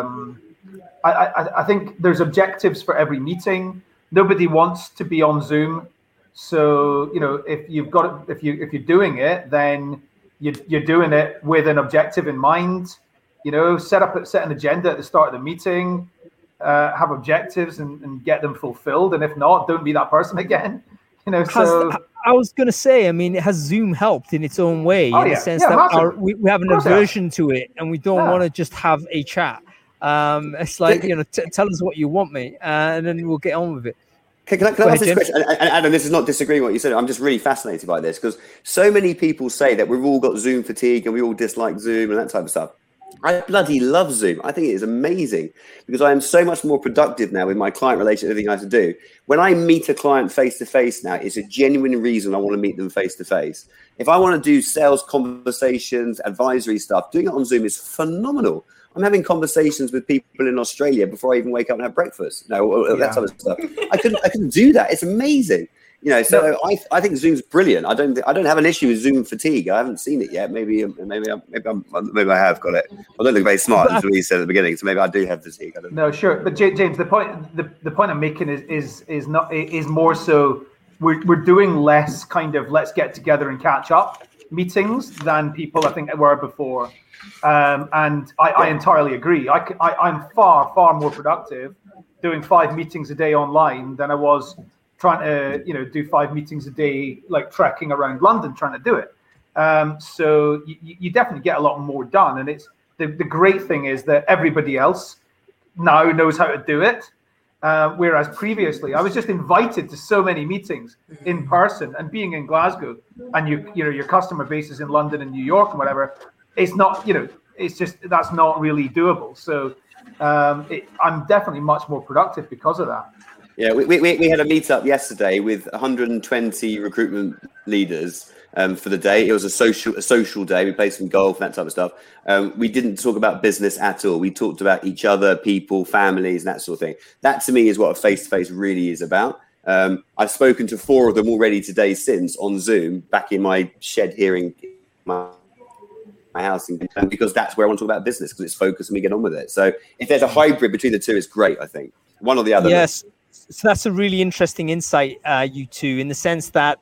I think there's objectives for every meeting. Nobody wants to be on Zoom. So, you know, if you're doing it, then you're doing it with an objective in mind. You know, set an agenda at the start of the meeting, have objectives and get them fulfilled. And if not, don't be that person again. You know, I was going to say, I mean, has Zoom helped in its own way in the sense that we have an aversion to it and we don't want to just have a chat. It's like, you know, tell us what you want, mate, and then we'll get on with it. Can I ask this question? And Adam, this is not disagreeing with what you said. I'm just really fascinated by this because so many people say that we've all got Zoom fatigue and we all dislike Zoom and that type of stuff. I bloody love Zoom. I think it is amazing because I am so much more productive now with my client relationship, everything I have to do. When I meet a client face to face now, it's a genuine reason I want to meet them face to face. If I want to do sales conversations, advisory stuff, doing it on Zoom is phenomenal. I'm having conversations with people in Australia before I even wake up and have breakfast. That type of stuff. I couldn't do that. It's amazing. You know, so I think Zoom's brilliant. I don't have an issue with Zoom fatigue. I haven't seen it yet. Maybe I have got it. I don't look very smart, as we said at the beginning. So maybe I do have fatigue. I don't know. No, sure. But James, the point I'm making is more so we're doing less kind of let's get together and catch up meetings than people I think were before. And I entirely agree. I'm far more productive doing 5 meetings a day online than I was trying to do 5 meetings a day, like trekking around London trying to do it. So you definitely get a lot more done. And it's the great thing is that everybody else now knows how to do it. Whereas previously I was just invited to so many meetings in person, and being in Glasgow and your customer base is in London and New York and whatever. It's not, it's just that's not really doable. So I'm definitely much more productive because of that. Yeah, we had a meetup yesterday with 120 recruitment leaders for the day. It was a social day. We played some golf, that type of stuff. We didn't talk about business at all. We talked about each other, people, families, and that sort of thing. That to me is what a face-to-face really is about. I've spoken to 4 of them already today since on Zoom, back in my shed here in my house, because that's where I want to talk about business because it's focused and we get on with it. So if there's a hybrid between the two, it's great. I think one or the other. Yes, so that's a really interesting insight, you two, in the sense that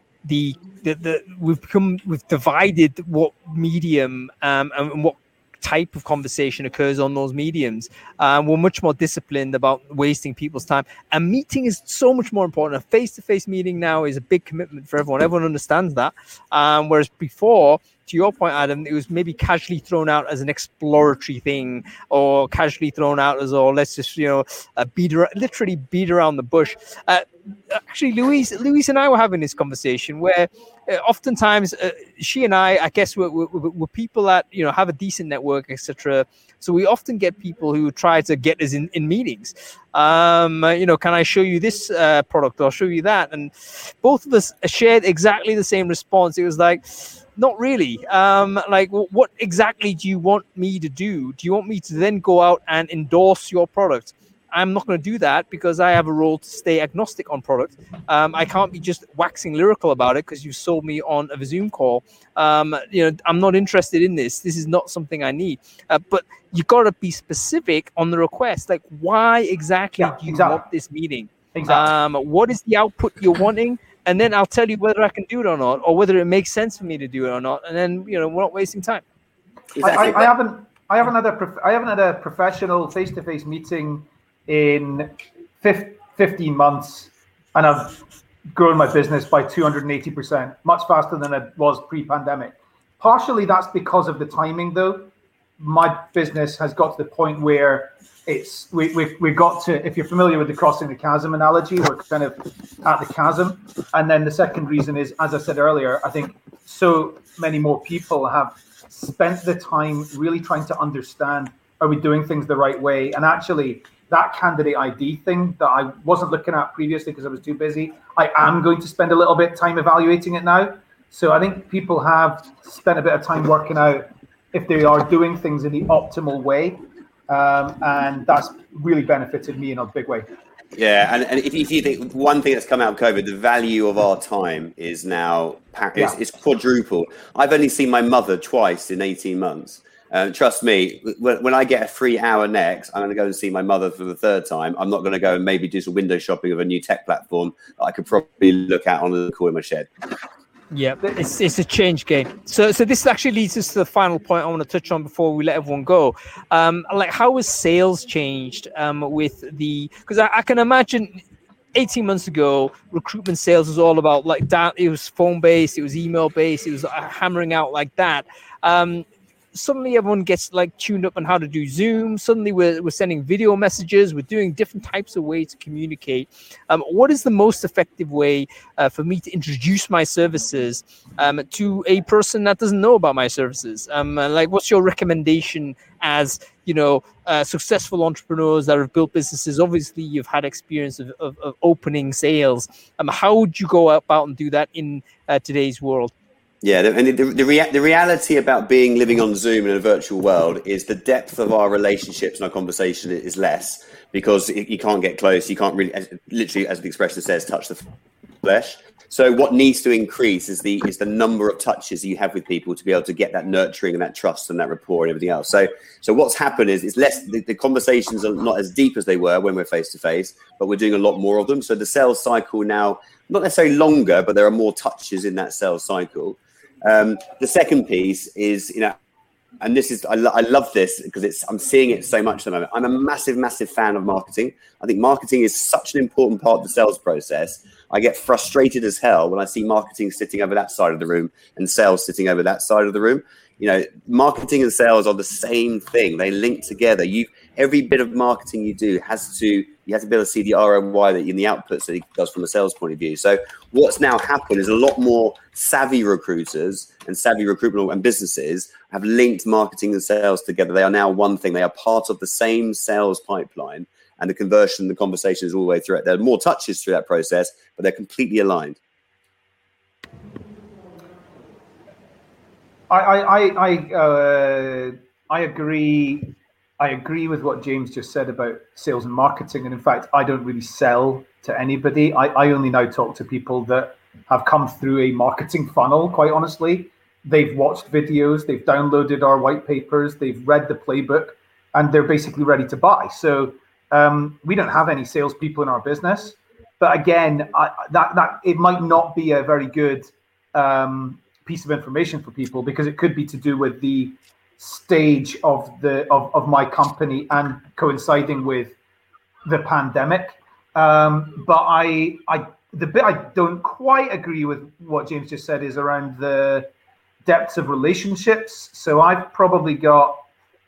we've divided what medium and what type of conversation occurs on those mediums. We're much more disciplined about wasting people's time. A meeting is so much more important. A face-to-face meeting now is a big commitment for everyone. Everyone understands that. Whereas before, to your point, Adam, it was maybe casually thrown out as an exploratory thing, or casually thrown out as, oh, let's just, literally beat around the bush. Actually, Louise and I were having this conversation where oftentimes she and I guess we're people that, have a decent network, etc. So we often get people who try to get us in meetings. Can I show you this product or show you that? And both of us shared exactly the same response. It was like, not really. What exactly do you want me to do? Do you want me to then go out and endorse your product? I'm not going to do that because I have a role to stay agnostic on product. I can't be just waxing lyrical about it because you sold me on a Zoom call. I'm not interested in this. This is not something I need. But you got to be specific on the request. Like, why exactly do you want this meeting? Exactly. What is the output you're wanting? And then I'll tell you whether I can do it or not, or whether it makes sense for me to do it or not. And then, we're not wasting time. Exactly. I haven't had a professional face-to-face meeting in 15 months, and I've grown my business by 280%, much faster than it was pre-pandemic. Partially that's because of the timing, though. my business has got to the point where we've got to, if you're familiar with the crossing the chasm analogy, we're kind of at the chasm. And then the second reason is, as I said earlier, I think so many more people have spent the time really trying to understand, are we doing things the right way? And actually, that candidate ID thing that I wasn't looking at previously because I was too busy, I am going to spend a little bit of time evaluating it now. So I think people have spent a bit of time working out if they are doing things in the optimal way. And that's really benefited me in a big way. Yeah, and if you think one thing that's come out of COVID, the value of our time is now it's quadrupled. I've only seen my mother twice in 18 months. Trust me, when I get a free hour next, I'm going to go and see my mother for the third time. I'm not going to go and maybe do some window shopping of a new tech platform that I could probably look at on the call in my shed. Yeah, it's a change game. So this actually leads us to the final point I want to touch on before we let everyone go. Like, how has sales changed because I can imagine 18 months ago, recruitment sales was all about like that. It was phone based, it was email based, it was hammering out like that. Suddenly everyone gets like tuned up on how to do Zoom. Suddenly we're sending video messages. We're doing different types of ways to communicate. What is the most effective way for me to introduce my services to a person that doesn't know about my services? Like, what's your recommendation as, successful entrepreneurs that have built businesses? Obviously, you've had experience of opening sales. How would you go about and do that in today's world? Yeah, and the reality about living on Zoom in a virtual world is the depth of our relationships and our conversation is less because you can't get close. You can't really, literally, as the expression says, touch the flesh. So what needs to increase is the number of touches you have with people to be able to get that nurturing and that trust and that rapport and everything else. So what's happened is it's less. The conversations are not as deep as they were when we're face to face, but we're doing a lot more of them. So the sales cycle now, not necessarily longer, but there are more touches in that sales cycle. The second piece is, and this is, I love this because I'm seeing it so much at the moment. I'm a massive, massive fan of marketing. I think marketing is such an important part of the sales process. I get frustrated as hell when I see marketing sitting over that side of the room and sales sitting over that side of the room. Marketing and sales are the same thing. They link together. Every bit of marketing you do you have to be able to see the ROI that in the outputs that it does from a sales point of view. So what's now happened is a lot more savvy recruiters and savvy recruitment and businesses have linked marketing and sales together. They are now one thing. They are part of the same sales pipeline, and the conversion, the conversation is all the way through it. There are more touches through that process, but they're completely aligned. I agree. I agree with what James just said about sales and marketing. And in fact, I don't really sell to anybody. I only now talk to people that have come through a marketing funnel, quite honestly. They've watched videos, they've downloaded our white papers, they've read the playbook, and they're basically ready to buy. So we don't have any salespeople in our business. But again, that it might not be a very good piece of information for people because it could be to do with the stage of my company and coinciding with the pandemic. But the bit I don't quite agree with what James just said is around the depths of relationships. So I've probably got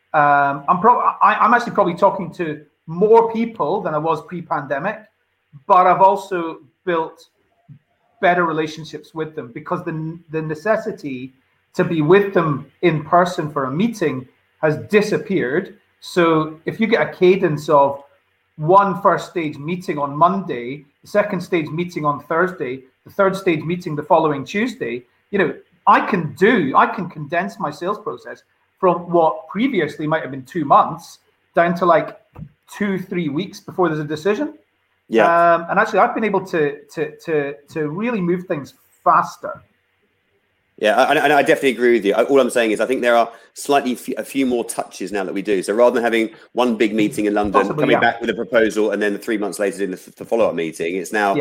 I'm actually probably talking to more people than I was pre-pandemic, but I've also built better relationships with them because the necessity to be with them in person for a meeting has disappeared. So if you get a cadence of one first stage meeting on Monday, the second stage meeting on Thursday, the third stage meeting the following Tuesday, I can condense my sales process from what previously might have been 2 months down to like 2-3 weeks before there's a decision. Yeah. And actually I've been able to really move things faster. Yeah, and I definitely agree with you. All I'm saying is I think there are a few more touches now that we do. So rather than having one big meeting in London, coming back with a proposal, and then 3 months later in the follow-up meeting, it's now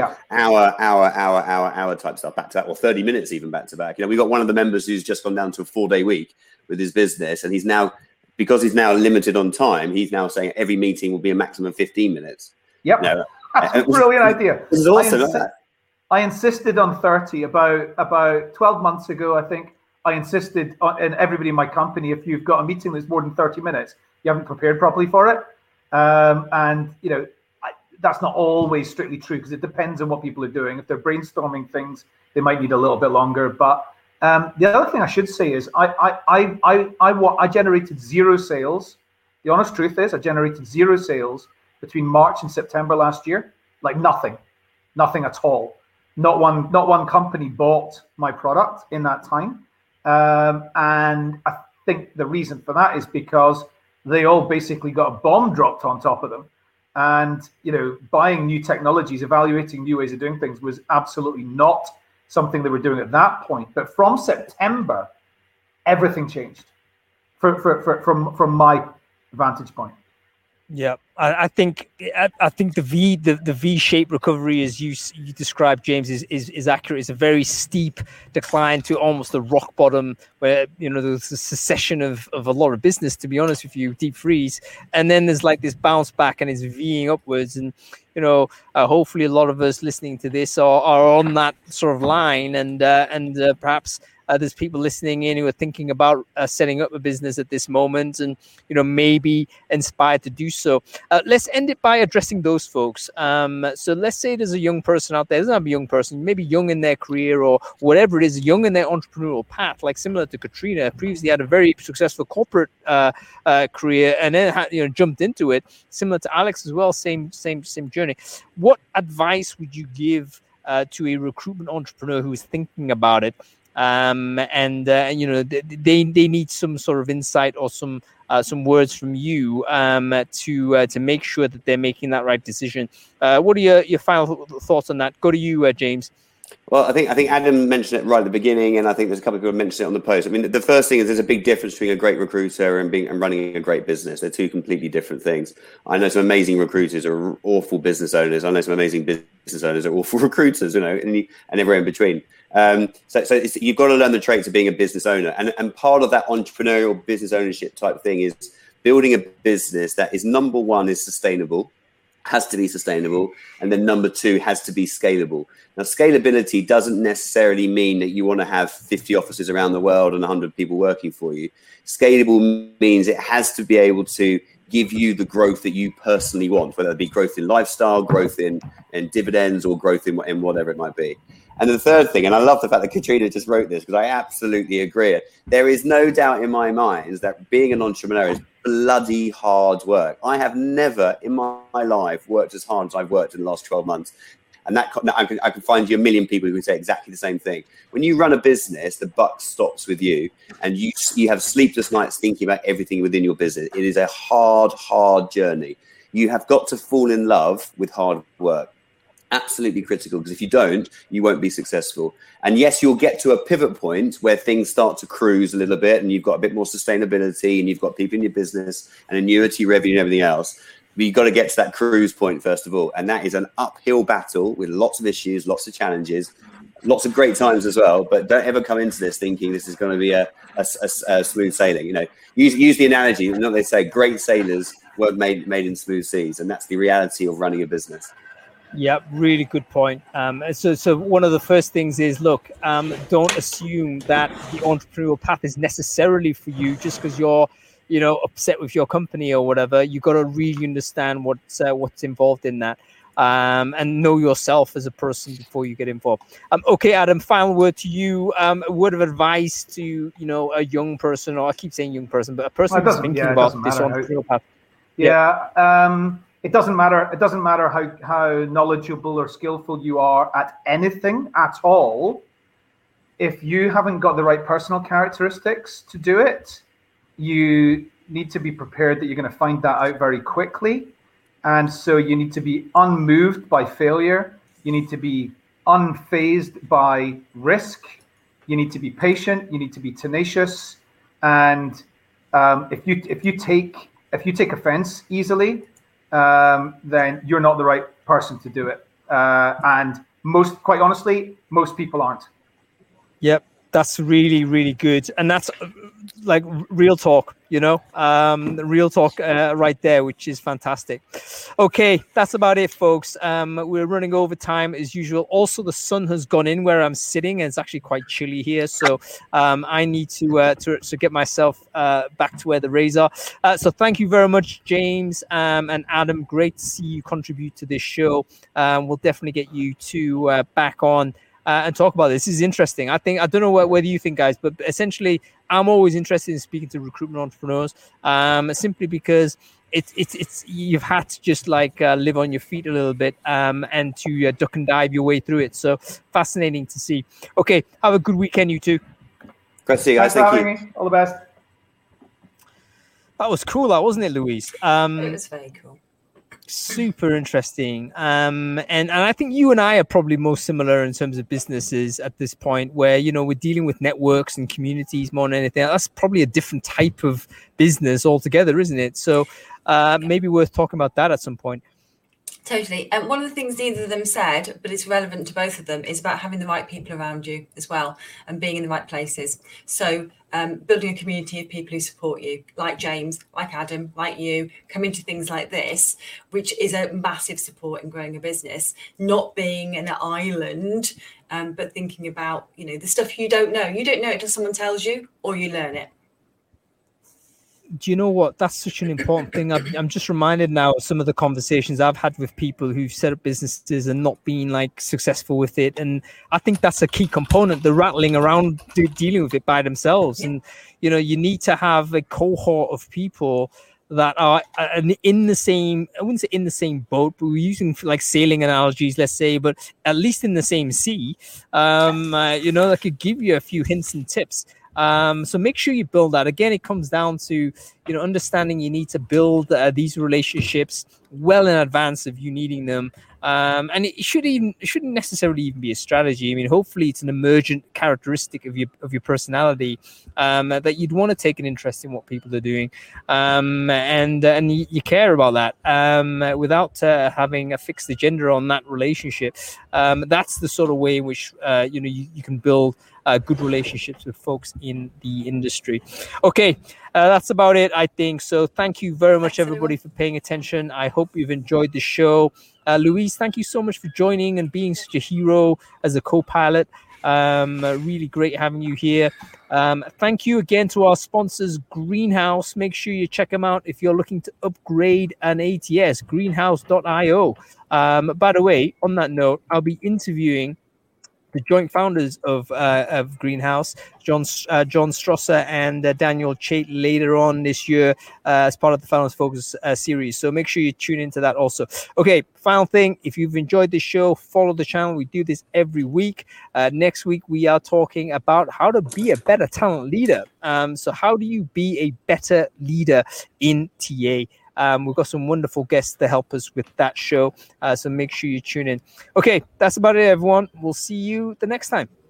hour type stuff back to back, or 30 minutes even back to back. We've got one of the members who's just gone down to a 4-day week with his business, and because he's now limited on time, he's now saying every meeting will be a maximum of 15 minutes. Yep, that's a brilliant idea. This is awesome. I insisted on 30 about 12 months ago. I think I insisted on, and everybody in my company, if you've got a meeting that's more than 30 minutes, you haven't prepared properly for it. And that's not always strictly true, because it depends on what people are doing. If they're brainstorming things, they might need a little bit longer. But the other thing I should say is I generated zero sales. The honest truth is I generated zero sales between March and September last year. Like nothing at all. Not one company bought my product in that time. And I think the reason for that is because they all basically got a bomb dropped on top of them. And, buying new technologies, evaluating new ways of doing things was absolutely not something they were doing at that point. But from September, everything changed from my vantage point. Yeah, I think the V-shaped recovery, as you described, James, is accurate. It's a very steep decline to almost the rock bottom, where there's a secession of a lot of business, to be honest with you, deep freeze, and then there's like this bounce back and it's Ving upwards, and hopefully a lot of us listening to this are on that sort of line, and perhaps. There's people listening in who are thinking about setting up a business at this moment, and maybe inspired to do so. Let's end it by addressing those folks. So let's say there's a young person out there. Doesn't have to be a young person, maybe young in their career or whatever it is, young in their entrepreneurial path. Like similar to Katrina, previously had a very successful corporate career, and then jumped into it. Similar to Alex as well, same journey. What advice would you give to a recruitment entrepreneur who is thinking about it? They need some sort of insight or some words from you to make sure that they're making that right decision. What are your final thoughts on that? Go to you, James. Well, I think Adam mentioned it right at the beginning, and I think there's a couple of people who mentioned it on the post. I mean, the first thing is there's a big difference between a great recruiter and running a great business. They're two completely different things. I know some amazing recruiters are awful business owners. I know some amazing business owners are awful recruiters, and everywhere in between. So you've got to learn the traits of being a business owner, and part of that entrepreneurial business ownership type thing is building a business that is, number one, is sustainable. Has to be sustainable, and then number two, has to be scalable. Now, scalability doesn't necessarily mean that you want to have 50 offices around the world and 100 people working for you. Scalable means it has to be able to give you the growth that you personally want, whether it be growth in lifestyle, growth in dividends, or growth in whatever it might be. And the third thing, and I love the fact that Katrina just wrote this, because I absolutely agree. There is no doubt in my mind that being an entrepreneur is bloody hard work. I have never in my life worked as hard as I've worked in the last 12 months. And I can find you a million people who say exactly the same thing. When you run a business, the buck stops with you, and you have sleepless nights thinking about everything within your business. It is a hard journey. You have got to fall in love with hard work. Absolutely critical, because if you don't, you won't be successful. And yes, you'll get to a pivot point where things start to cruise a little bit, and you've got a bit more sustainability, and you've got people in your business and annuity revenue and everything else. But you've got to get to that cruise point first of all, and that is an uphill battle with lots of issues, lots of challenges, lots of great times as well. But don't ever come into this thinking this is going to be a smooth sailing. Use the analogy. They say great sailors weren't made in smooth seas, and that's the reality of running a business. Yeah, really good point. So one of the first things is, look, don't assume that the entrepreneurial path is necessarily for you just because you're, upset with your company or whatever. You got to really understand what's involved in that, and know yourself as a person before you get involved. Okay, Adam, final word to you. A word of advice to a young person, or I keep saying young person, but a person who's thinking about this entrepreneurial path. It doesn't matter how knowledgeable or skillful you are at anything at all. If you haven't got the right personal characteristics to do it, you need to be prepared that you're going to find that out very quickly. And so you need to be unmoved by failure. You need to be unfazed by risk. You need to be patient. You need to be tenacious. And if you take offense easily, then you're not the right person to do it. And quite honestly, most people aren't. Yep. That's really, really good. And that's like real talk, real talk right there, which is fantastic. Okay, that's about it, folks. We're running over time as usual. Also, the sun has gone in where I'm sitting, and it's actually quite chilly here. So I need to get myself back to where the rays are. So thank you very much, James and Adam. Great to see you contribute to this show. We'll definitely get you two back on and talk about this. This is interesting. I don't know whether you think, guys, but essentially, I'm always interested in speaking to recruitment entrepreneurs, simply because it's you've had to just like live on your feet a little bit and to duck and dive your way through it. So fascinating to see. Okay, have a good weekend, you two. Great to see you guys. Thank you. All the best. That was cool, wasn't it, Louise? It was very cool. Super interesting. And I think you and I are probably most similar in terms of businesses at this point, where, we're dealing with networks and communities more than anything. That's probably a different type of business altogether, isn't it? So maybe worth talking about that at some point. Totally. And one of the things neither of them said, but it's relevant to both of them, is about having the right people around you as well and being in the right places. So building a community of people who support you, like James, like Adam, like you, come into things like this, which is a massive support in growing a business, not being an island, but thinking about, the stuff you don't know. You don't know it until someone tells you or you learn it. Do you know what? That's such an important thing. I'm just reminded now of some of the conversations I've had with people who've set up businesses and not been like successful with it. And I think that's a key component. They're rattling around dealing with it by themselves. Yeah. And, you need to have a cohort of people that are in the same, I wouldn't say in the same boat, but we're using like sailing analogies, let's say, but at least in the same sea, that could give you a few hints and tips. So make sure you build that. Again, it comes down to, understanding you need to build these relationships well in advance of you needing them. And it shouldn't necessarily even be a strategy. I mean, hopefully it's an emergent characteristic of your personality, that you'd want to take an interest in what people are doing. And you care about that, without having a fixed agenda on that relationship. That's the sort of way in which, you can build good relationships with folks in the industry. Okay, that's about it, I think. So thank you very much, everybody, for paying attention. I hope you've enjoyed the show. Louise, thank you so much for joining and being such a hero as a co-pilot. Really great having you here. Thank you again to our sponsors, Greenhouse. Make sure you check them out if you're looking to upgrade an ATS, greenhouse.io. By the way, on that note, I'll be interviewing the joint founders of Greenhouse, John Strosser and Daniel Chait, later on this year as part of the Founders Focus series. So make sure you tune into that also. Okay, final thing, if you've enjoyed this show, follow the channel. We do this every week. Next week, we are talking about how to be a better talent leader. So how do you be a better leader in TA? We've got some wonderful guests to help us with that show. So make sure you tune in. Okay, that's about it, everyone. We'll see you the next time.